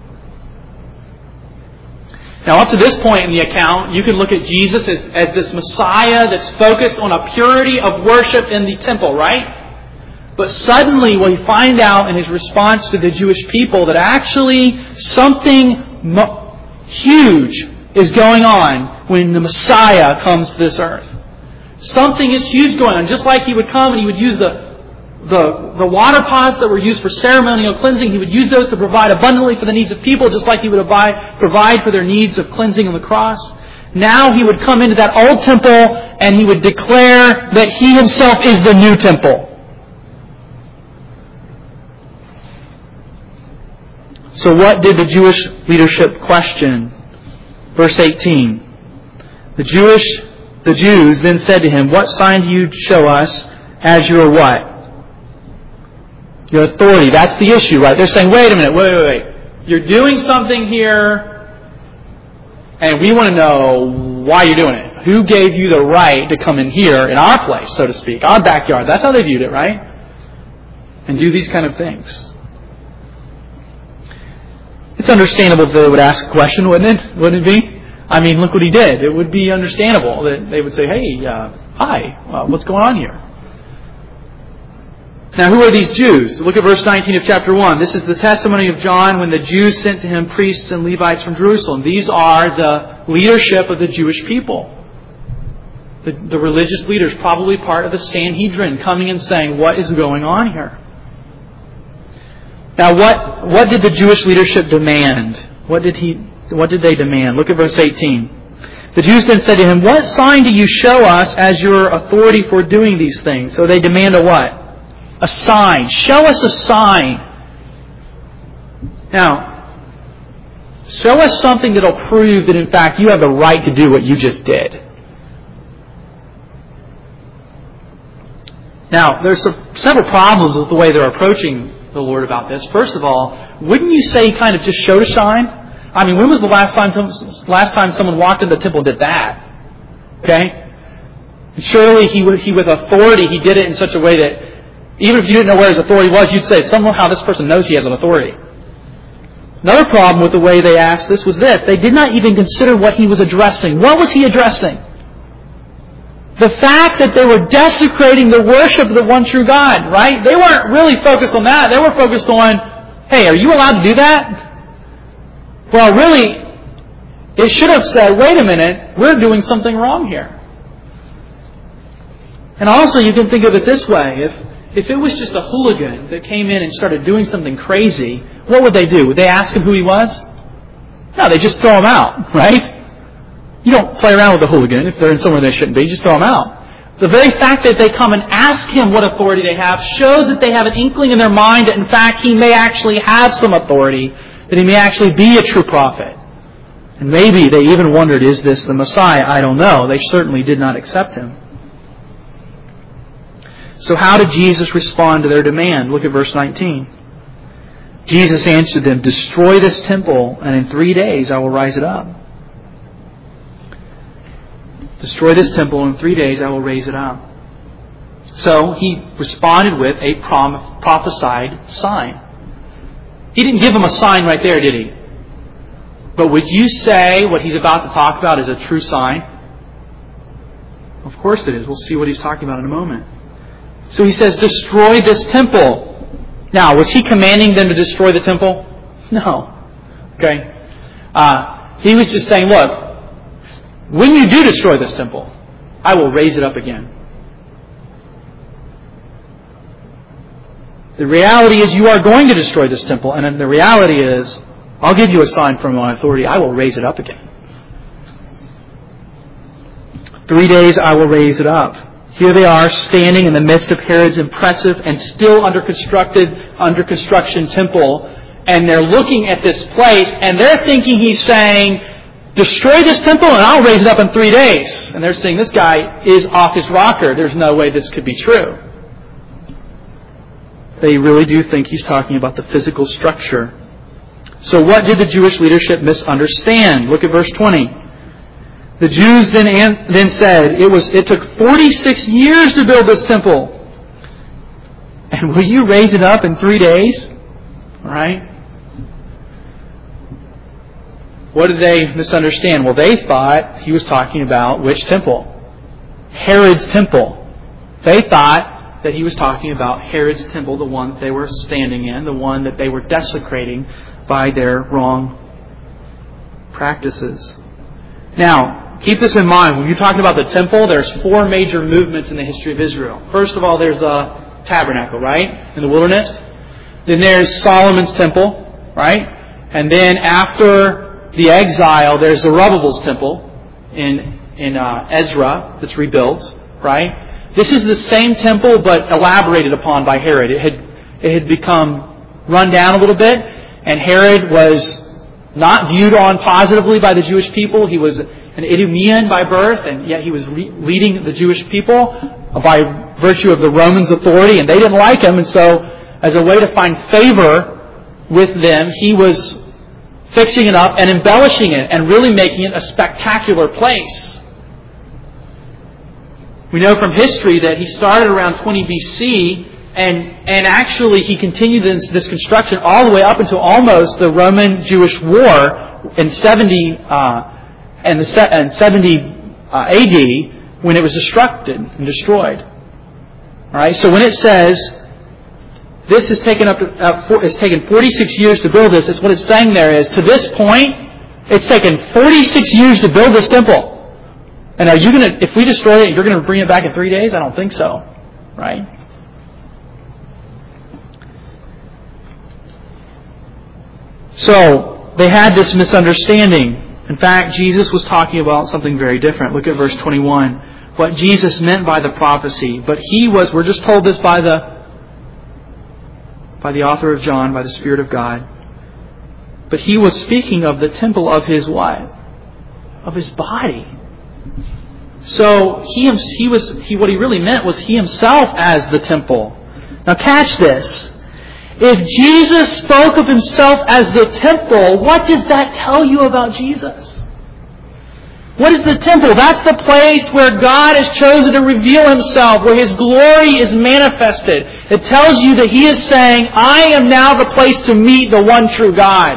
Now, up to this point in the account, you can look at Jesus as this Messiah that's focused on a purity of worship in the temple, right? But suddenly we find out in His response to the Jewish people that actually something huge is going on when the Messiah comes to this earth. Something is huge going on. Just like He would come and He would use the water pots that were used for ceremonial cleansing, He would use those to provide abundantly for the needs of people, just like He would provide for their needs of cleansing on the cross. Now He would come into that old temple and He would declare that He Himself is the new temple. So what did the Jewish leadership question? Verse 18. The Jews then said to Him, "What sign do you show us as your what? Your authority." That's the issue, right? They're saying, wait a minute, wait. you're doing something here, and we want to know why you're doing it. Who gave you the right to come in here, in our place, so to speak, our backyard? That's how they viewed it, right? And do these kind of things. It's understandable if they would ask a question, wouldn't it? Wouldn't it be? I mean, look what he did. It would be understandable that they would say, hey, hi, what's going on here? Now, who are these Jews? Look at verse 19 of chapter 1. This is the testimony of John when the Jews sent to him priests and Levites from Jerusalem. These are the leadership of the Jewish people. The religious leaders, probably part of the Sanhedrin, coming and saying, what is going on here? Now, what did the Jewish leadership demand? What did they demand? Look at verse 18. The Jews then said to him, what sign do you show us as your authority for doing these things? So they demand a what? A sign. Show us a sign. Now, show us something that will prove that in fact you have the right to do what you just did. Now, there's several problems with the way they're approaching the Lord about this. First of all, wouldn't you say he kind of just showed a sign? I mean, when was the last time someone walked in the temple and did that? Okay? And surely he with authority, he did it in such a way that even if you didn't know where his authority was, you'd say, somehow this person knows he has an authority. Another problem with the way they asked this was this. They did not even consider what he was addressing. What was he addressing? The fact that they were desecrating the worship of the one true God, right? They weren't really focused on that. They were focused on, hey, are you allowed to do that? Well, really, it should have said, wait a minute, we're doing something wrong here. And also, you can think of it this way. If it was just a hooligan that came in and started doing something crazy, what would they do? Would they ask him who he was? No, they just throw him out, right? You don't play around with a hooligan if they're in somewhere they shouldn't be. You just throw them out. The very fact that they come and ask him what authority they have shows that they have an inkling in their mind that in fact he may actually have some authority, that he may actually be a true prophet. And maybe they even wondered, is this the Messiah? I don't know. They certainly did not accept him. So how did Jesus respond to their demand? Look at verse 19. Jesus answered them, destroy this temple, and in 3 days I will rise it up. Destroy this temple, and in 3 days I will raise it up. So he responded with a prophesied sign. He didn't give them a sign right there, did he? But would you say what he's about to talk about is a true sign? Of course it is. We'll see what he's talking about in a moment. So he says, destroy this temple. Now, was he commanding them to destroy the temple? No. Okay. He was just saying, look, when you do destroy this temple, I will raise it up again. The reality is you are going to destroy this temple, and the reality is I'll give you a sign from my authority. I will raise it up again. 3 days I will raise it up. Here they are standing in the midst of Herod's impressive and still under construction temple, and they're looking at this place and they're thinking he's saying, destroy this temple and I'll raise it up in 3 days. And they're saying, this guy is off his rocker. There's no way this could be true. They really do think he's talking about the physical structure. So what did the Jewish leadership misunderstand? Look at verse 20. The Jews then said, it took 46 years to build this temple. And will you raise it up in 3 days? All right? What did they misunderstand? Well, they thought he was talking about which temple? Herod's temple. They thought that he was talking about Herod's temple, the one that they were standing in, the one that they were desecrating by their wrong practices. Now, keep this in mind. When you're talking about the temple, there's 4 major movements in the history of Israel. First of all, there's the tabernacle, right? In the wilderness. Then there's Solomon's temple, right? And then after the exile, there's Zerubbabel's temple in Ezra that's rebuilt, right? This is the same temple but elaborated upon by Herod. It had become run down a little bit, and Herod was not viewed on positively by the Jewish people. He was an Idumean by birth, and yet he was leading the Jewish people by virtue of the Romans' authority, and they didn't like him. And so, as a way to find favor with them, he was fixing it up and embellishing it and really making it a spectacular place. We know from history that he started around 20 BC and actually he continued this construction all the way up until almost the Roman-Jewish War in 70 AD when it was destructed and destroyed. All right. So when it says this has taken it's taken 46 years to build this, it's what it's saying there is to this point it's taken 46 years to build this temple. And are you going to, if we destroy it, you're going to bring it back in 3 days? I don't think so. Right? So, they had this misunderstanding. In fact, Jesus was talking about something very different. Look at verse 21. What Jesus meant by the prophecy. But we're just told this by the author of John, by the Spirit of God. But he was speaking of the temple of his what? Of his body. So what he really meant was he himself as the temple. Now catch this. If Jesus spoke of himself as the temple, what does that tell you about Jesus? What is the temple? That's the place where God has chosen to reveal himself, where his glory is manifested. It tells you that he is saying, I am now the place to meet the one true God.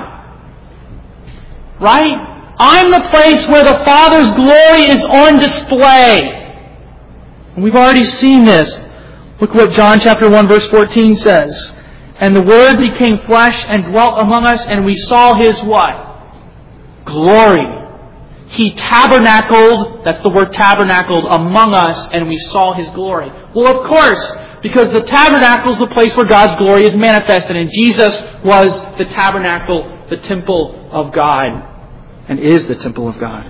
Right? I'm the place where the Father's glory is on display. And we've already seen this. Look what John chapter 1 verse 14 says. And the Word became flesh and dwelt among us, and we saw his what? Glory. He tabernacled, that's the word tabernacled, among us, and we saw his glory. Well, of course, because the tabernacle is the place where God's glory is manifested, and Jesus was the tabernacle, the temple of God, and is the temple of God.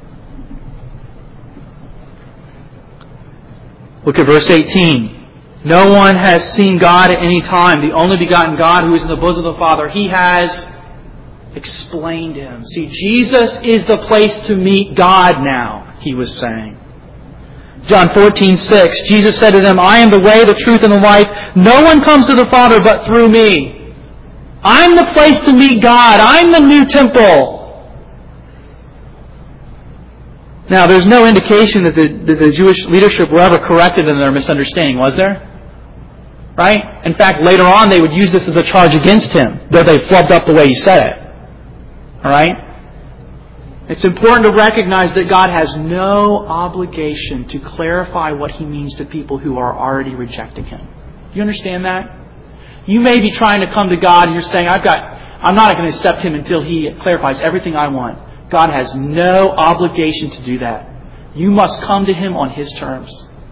Look at verse 18. No one has seen God at any time. The only begotten God who is in the bosom of the Father, he has explained him. See, Jesus is the place to meet God now, he was saying. John 14:6, Jesus said to them, I am the way, the truth, and the life. No one comes to the Father but through me. I'm the place to meet God. I'm the new temple. Now, there's no indication that the Jewish leadership were ever corrected in their misunderstanding, was there? Right? In fact, later on they would use this as a charge against him, though they flubbed up the way he said it. Alright? It's important to recognize that God has no obligation to clarify what he means to people who are already rejecting him. Do you understand that? You may be trying to come to God and you're saying, I'm not going to accept him until he clarifies everything I want. God has no obligation to do that. You must come to him on his terms.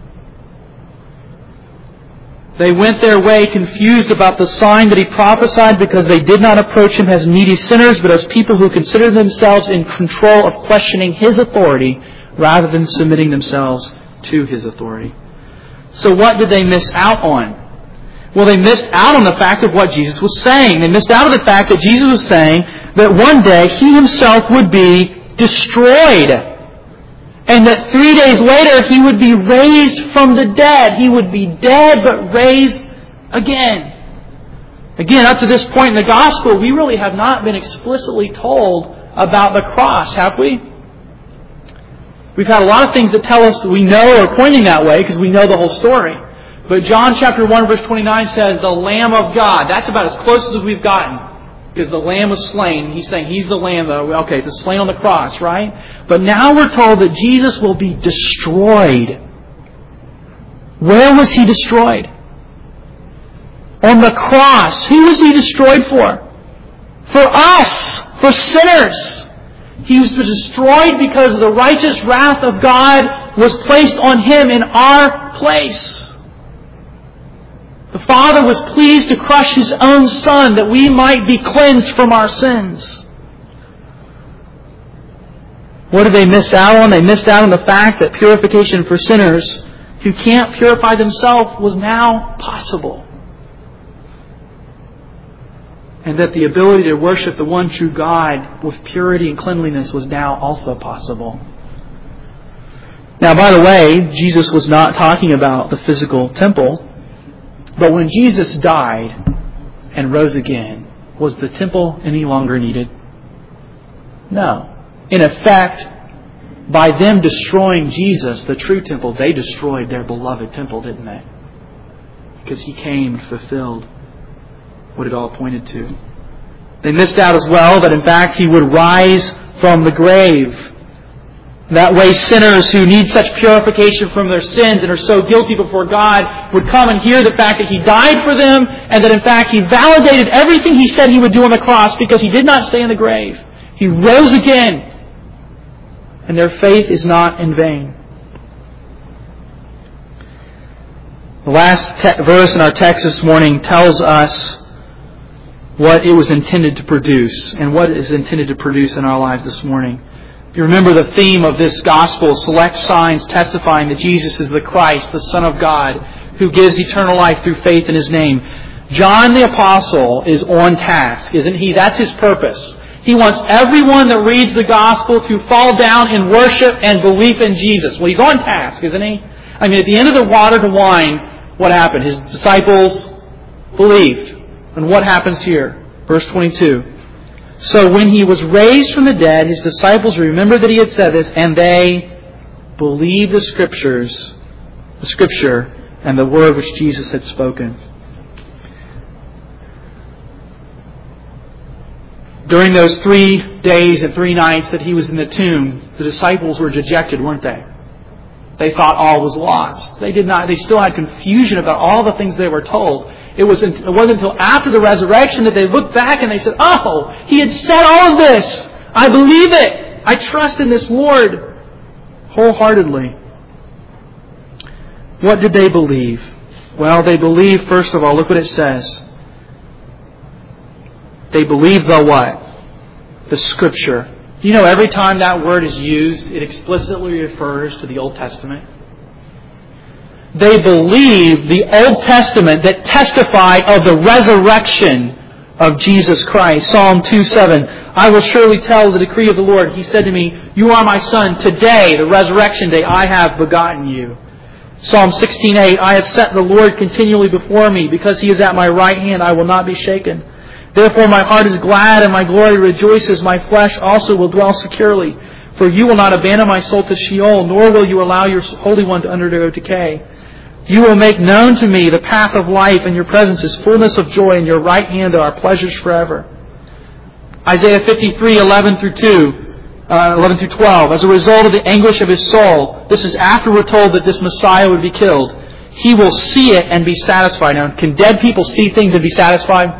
They went their way confused about the sign that he prophesied because they did not approach him as needy sinners, but as people who considered themselves in control of questioning his authority rather than submitting themselves to his authority. So what did they miss out on? Well, they missed out on the fact of what Jesus was saying. They missed out on the fact that Jesus was saying that one day he himself would be destroyed. And that 3 days later he would be raised from the dead. He would be dead but raised again. Again, up to this point in the gospel, we really have not been explicitly told about the cross, have we? We've had a lot of things that tell us that we know are pointing that way because we know the whole story. But John chapter 1 verse 29 says, the Lamb of God. That's about as close as we've gotten. Because the Lamb was slain. He's saying he's the Lamb. Okay, it's slain on the cross, right? But now we're told that Jesus will be destroyed. Where was he destroyed? On the cross. Who was he destroyed for? For us. For sinners. He was destroyed because the righteous wrath of God was placed on him in our place. The Father was pleased to crush his own Son that we might be cleansed from our sins. What did they miss out on? They missed out on the fact that purification for sinners who can't purify themselves was now possible. And that the ability to worship the one true God with purity and cleanliness was now also possible. Now, by the way, Jesus was not talking about the physical temple. But when Jesus died and rose again, was the temple any longer needed? No. In effect, by them destroying Jesus, the true temple, they destroyed their beloved temple, didn't they? Because He came and fulfilled what it all pointed to. They missed out as well that in fact He would rise from the grave. That way sinners who need such purification from their sins and are so guilty before God would come and hear the fact that He died for them and that in fact He validated everything He said He would do on the cross because He did not stay in the grave. He rose again. And their faith is not in vain. The last verse in our text this morning tells us what it was intended to produce and what it is intended to produce in our lives this morning. If you remember the theme of this gospel, select signs testifying that Jesus is the Christ, the Son of God, who gives eternal life through faith in His name. John the Apostle is on task, isn't he? That's his purpose. He wants everyone that reads the gospel to fall down in worship and belief in Jesus. Well, he's on task, isn't he? I mean, at the end of the water to wine, what happened? His disciples believed. And what happens here? Verse 22. So when He was raised from the dead, His disciples remembered that He had said this, and they believed the Scripture, and the word which Jesus had spoken. During those 3 days and 3 nights that He was in the tomb, the disciples were dejected, weren't they? They thought all was lost. They still had confusion about all the things they were told. It wasn't until after the resurrection that they looked back and they said, oh, He had said all of this. I believe it. I trust in this Lord wholeheartedly. What did they believe? Well, they believed, first of all, look what it says. They believed the what? The Scripture. Do you know every time that word is used, it explicitly refers to the Old Testament? They believed the Old Testament that testified of the resurrection of Jesus Christ. Psalm 2:7. I will surely tell the decree of the Lord. He said to me, you are my son. Today, the resurrection day, I have begotten you. Psalm 16:8. I have set the Lord continually before me. Because He is at my right hand, I will not be shaken. Therefore my heart is glad and my glory rejoices. My flesh also will dwell securely. For You will not abandon my soul to Sheol, nor will You allow Your Holy One to undergo decay. You will make known to me the path of life, and Your presence is fullness of joy, and Your right hand there are pleasures forever. Isaiah 53, 11 through 12. As a result of the anguish of His soul, this is after we're told that this Messiah would be killed. He will see it and be satisfied. Now, can dead people see things and be satisfied?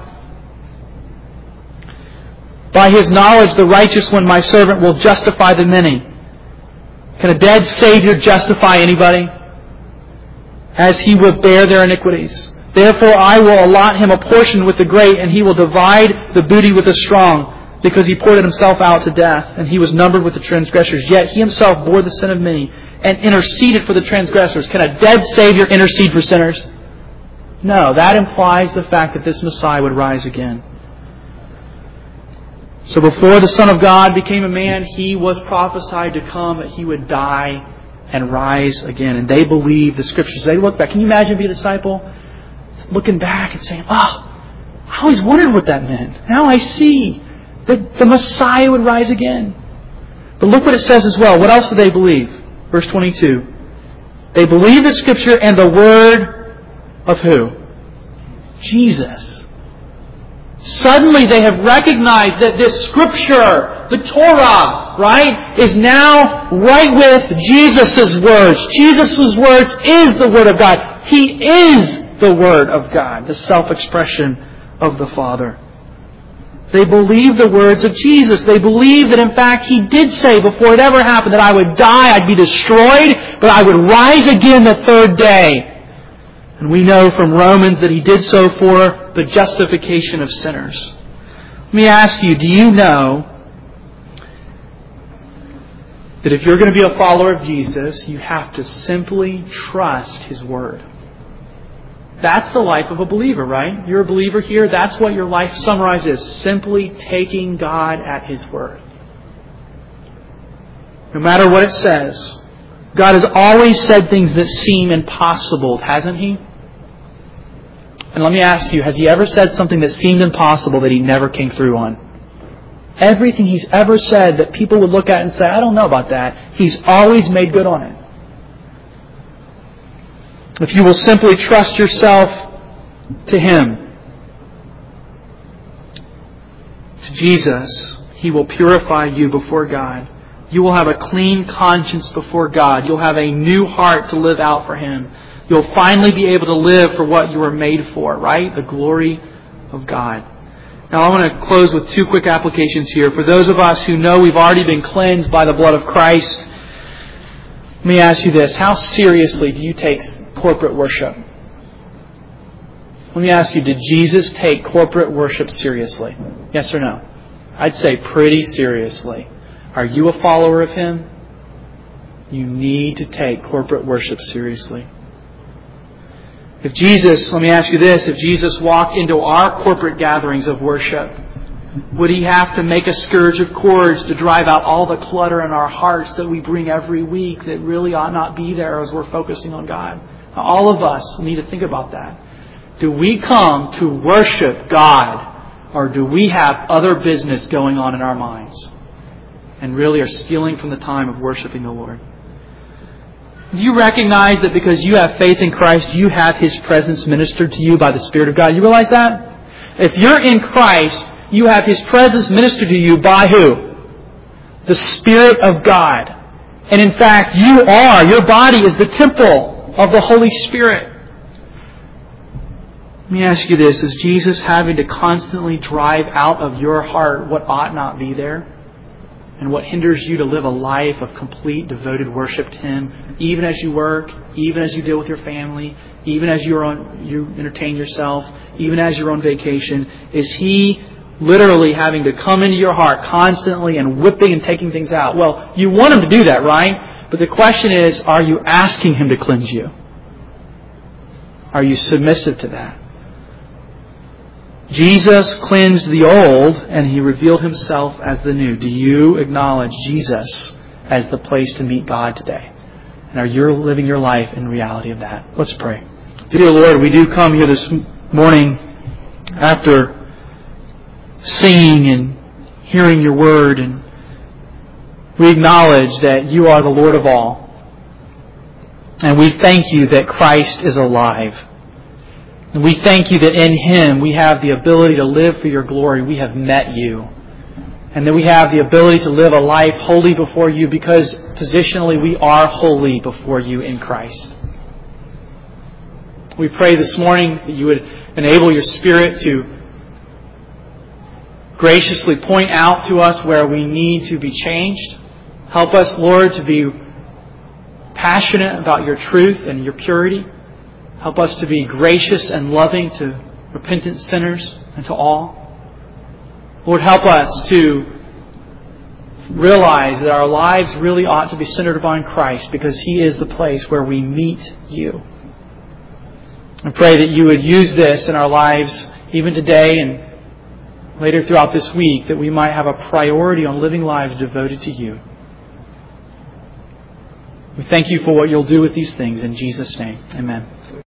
By His knowledge, the righteous one, my servant, will justify the many. Can a dead Savior justify anybody? As He will bear their iniquities. Therefore I will allot Him a portion with the great, and He will divide the booty with the strong, because He poured Himself out to death, and He was numbered with the transgressors. Yet He Himself bore the sin of many, and interceded for the transgressors. Can a dead Savior intercede for sinners? No, that implies the fact that this Messiah would rise again. So before the Son of God became a man, He was prophesied to come, that He would die and rise again. And they believed the Scriptures. They look back. Can you imagine being a disciple looking back and saying, oh, I always wondered what that meant. Now I see that the Messiah would rise again. But look what it says as well. What else did they believe? Verse 22. They believed the Scripture and the word of who? Jesus. Suddenly they have recognized that this Scripture, the Torah, right, is now right with Jesus' words. Jesus' words is the Word of God. He is the Word of God, the self-expression of the Father. They believe the words of Jesus. They believe that in fact He did say before it ever happened that I would die, I'd be destroyed, but I would rise again the third day. And we know from Romans that He did so for the justification of sinners. Let me ask you, do you know that if you're going to be a follower of Jesus, you have to simply trust His Word? That's the life of a believer, right? You're a believer here. That's what your life summarizes. Simply taking God at His Word. No matter what it says. God has always said things that seem impossible, hasn't He? And let me ask you, has He ever said something that seemed impossible that He never came through on? Everything He's ever said that people would look at and say, I don't know about that, He's always made good on it. If you will simply trust yourself to Him, to Jesus, He will purify you before God. You will have a clean conscience before God. You'll have a new heart to live out for Him. You'll finally be able to live for what you were made for, right? The glory of God. Now I want to close with two quick applications here. For those of us who know we've already been cleansed by the blood of Christ, let me ask you this. How seriously do you take corporate worship? Let me ask you, did Jesus take corporate worship seriously? Yes or no? I'd say pretty seriously. Are you a follower of Him? You need to take corporate worship seriously. If Jesus, let me ask you this, if Jesus walked into our corporate gatherings of worship, would He have to make a scourge of cords to drive out all the clutter in our hearts that we bring every week that really ought not be there as we're focusing on God? Now, all of us need to think about that. Do we come to worship God, or do we have other business going on in our minds and really are stealing from the time of worshiping the Lord? Do you recognize that because you have faith in Christ, you have His presence ministered to you by the Spirit of God? You realize that? If you're in Christ, you have His presence ministered to you by who? The Spirit of God. And in fact, your body is the temple of the Holy Spirit. Let me ask you this. Is Jesus having to constantly drive out of your heart what ought not be there? And what hinders you to live a life of complete, devoted worship to Him, even as you work, even as you deal with your family, even as you entertain yourself, even as you're on vacation? Is He literally having to come into your heart constantly and whipping and taking things out? Well, you want Him to do that, right? But the question is, are you asking Him to cleanse you? Are you submissive to that? Jesus cleansed the old and He revealed Himself as the new. Do you acknowledge Jesus as the place to meet God today? And are you living your life in reality of that? Let's pray. Dear Lord, we do come here this morning after singing and hearing Your Word, and we acknowledge that You are the Lord of all. And we thank You that Christ is alive. And we thank You that in Him we have the ability to live for Your glory. We have met You. And that we have the ability to live a life holy before You because positionally we are holy before You in Christ. We pray this morning that You would enable Your Spirit to graciously point out to us where we need to be changed. Help us, Lord, to be passionate about Your truth and Your purity. Help us to be gracious and loving to repentant sinners and to all. Lord, help us to realize that our lives really ought to be centered upon Christ because He is the place where we meet You. I pray that You would use this in our lives even today and later throughout this week, that we might have a priority on living lives devoted to You. We thank You for what You'll do with these things. In Jesus' name, amen.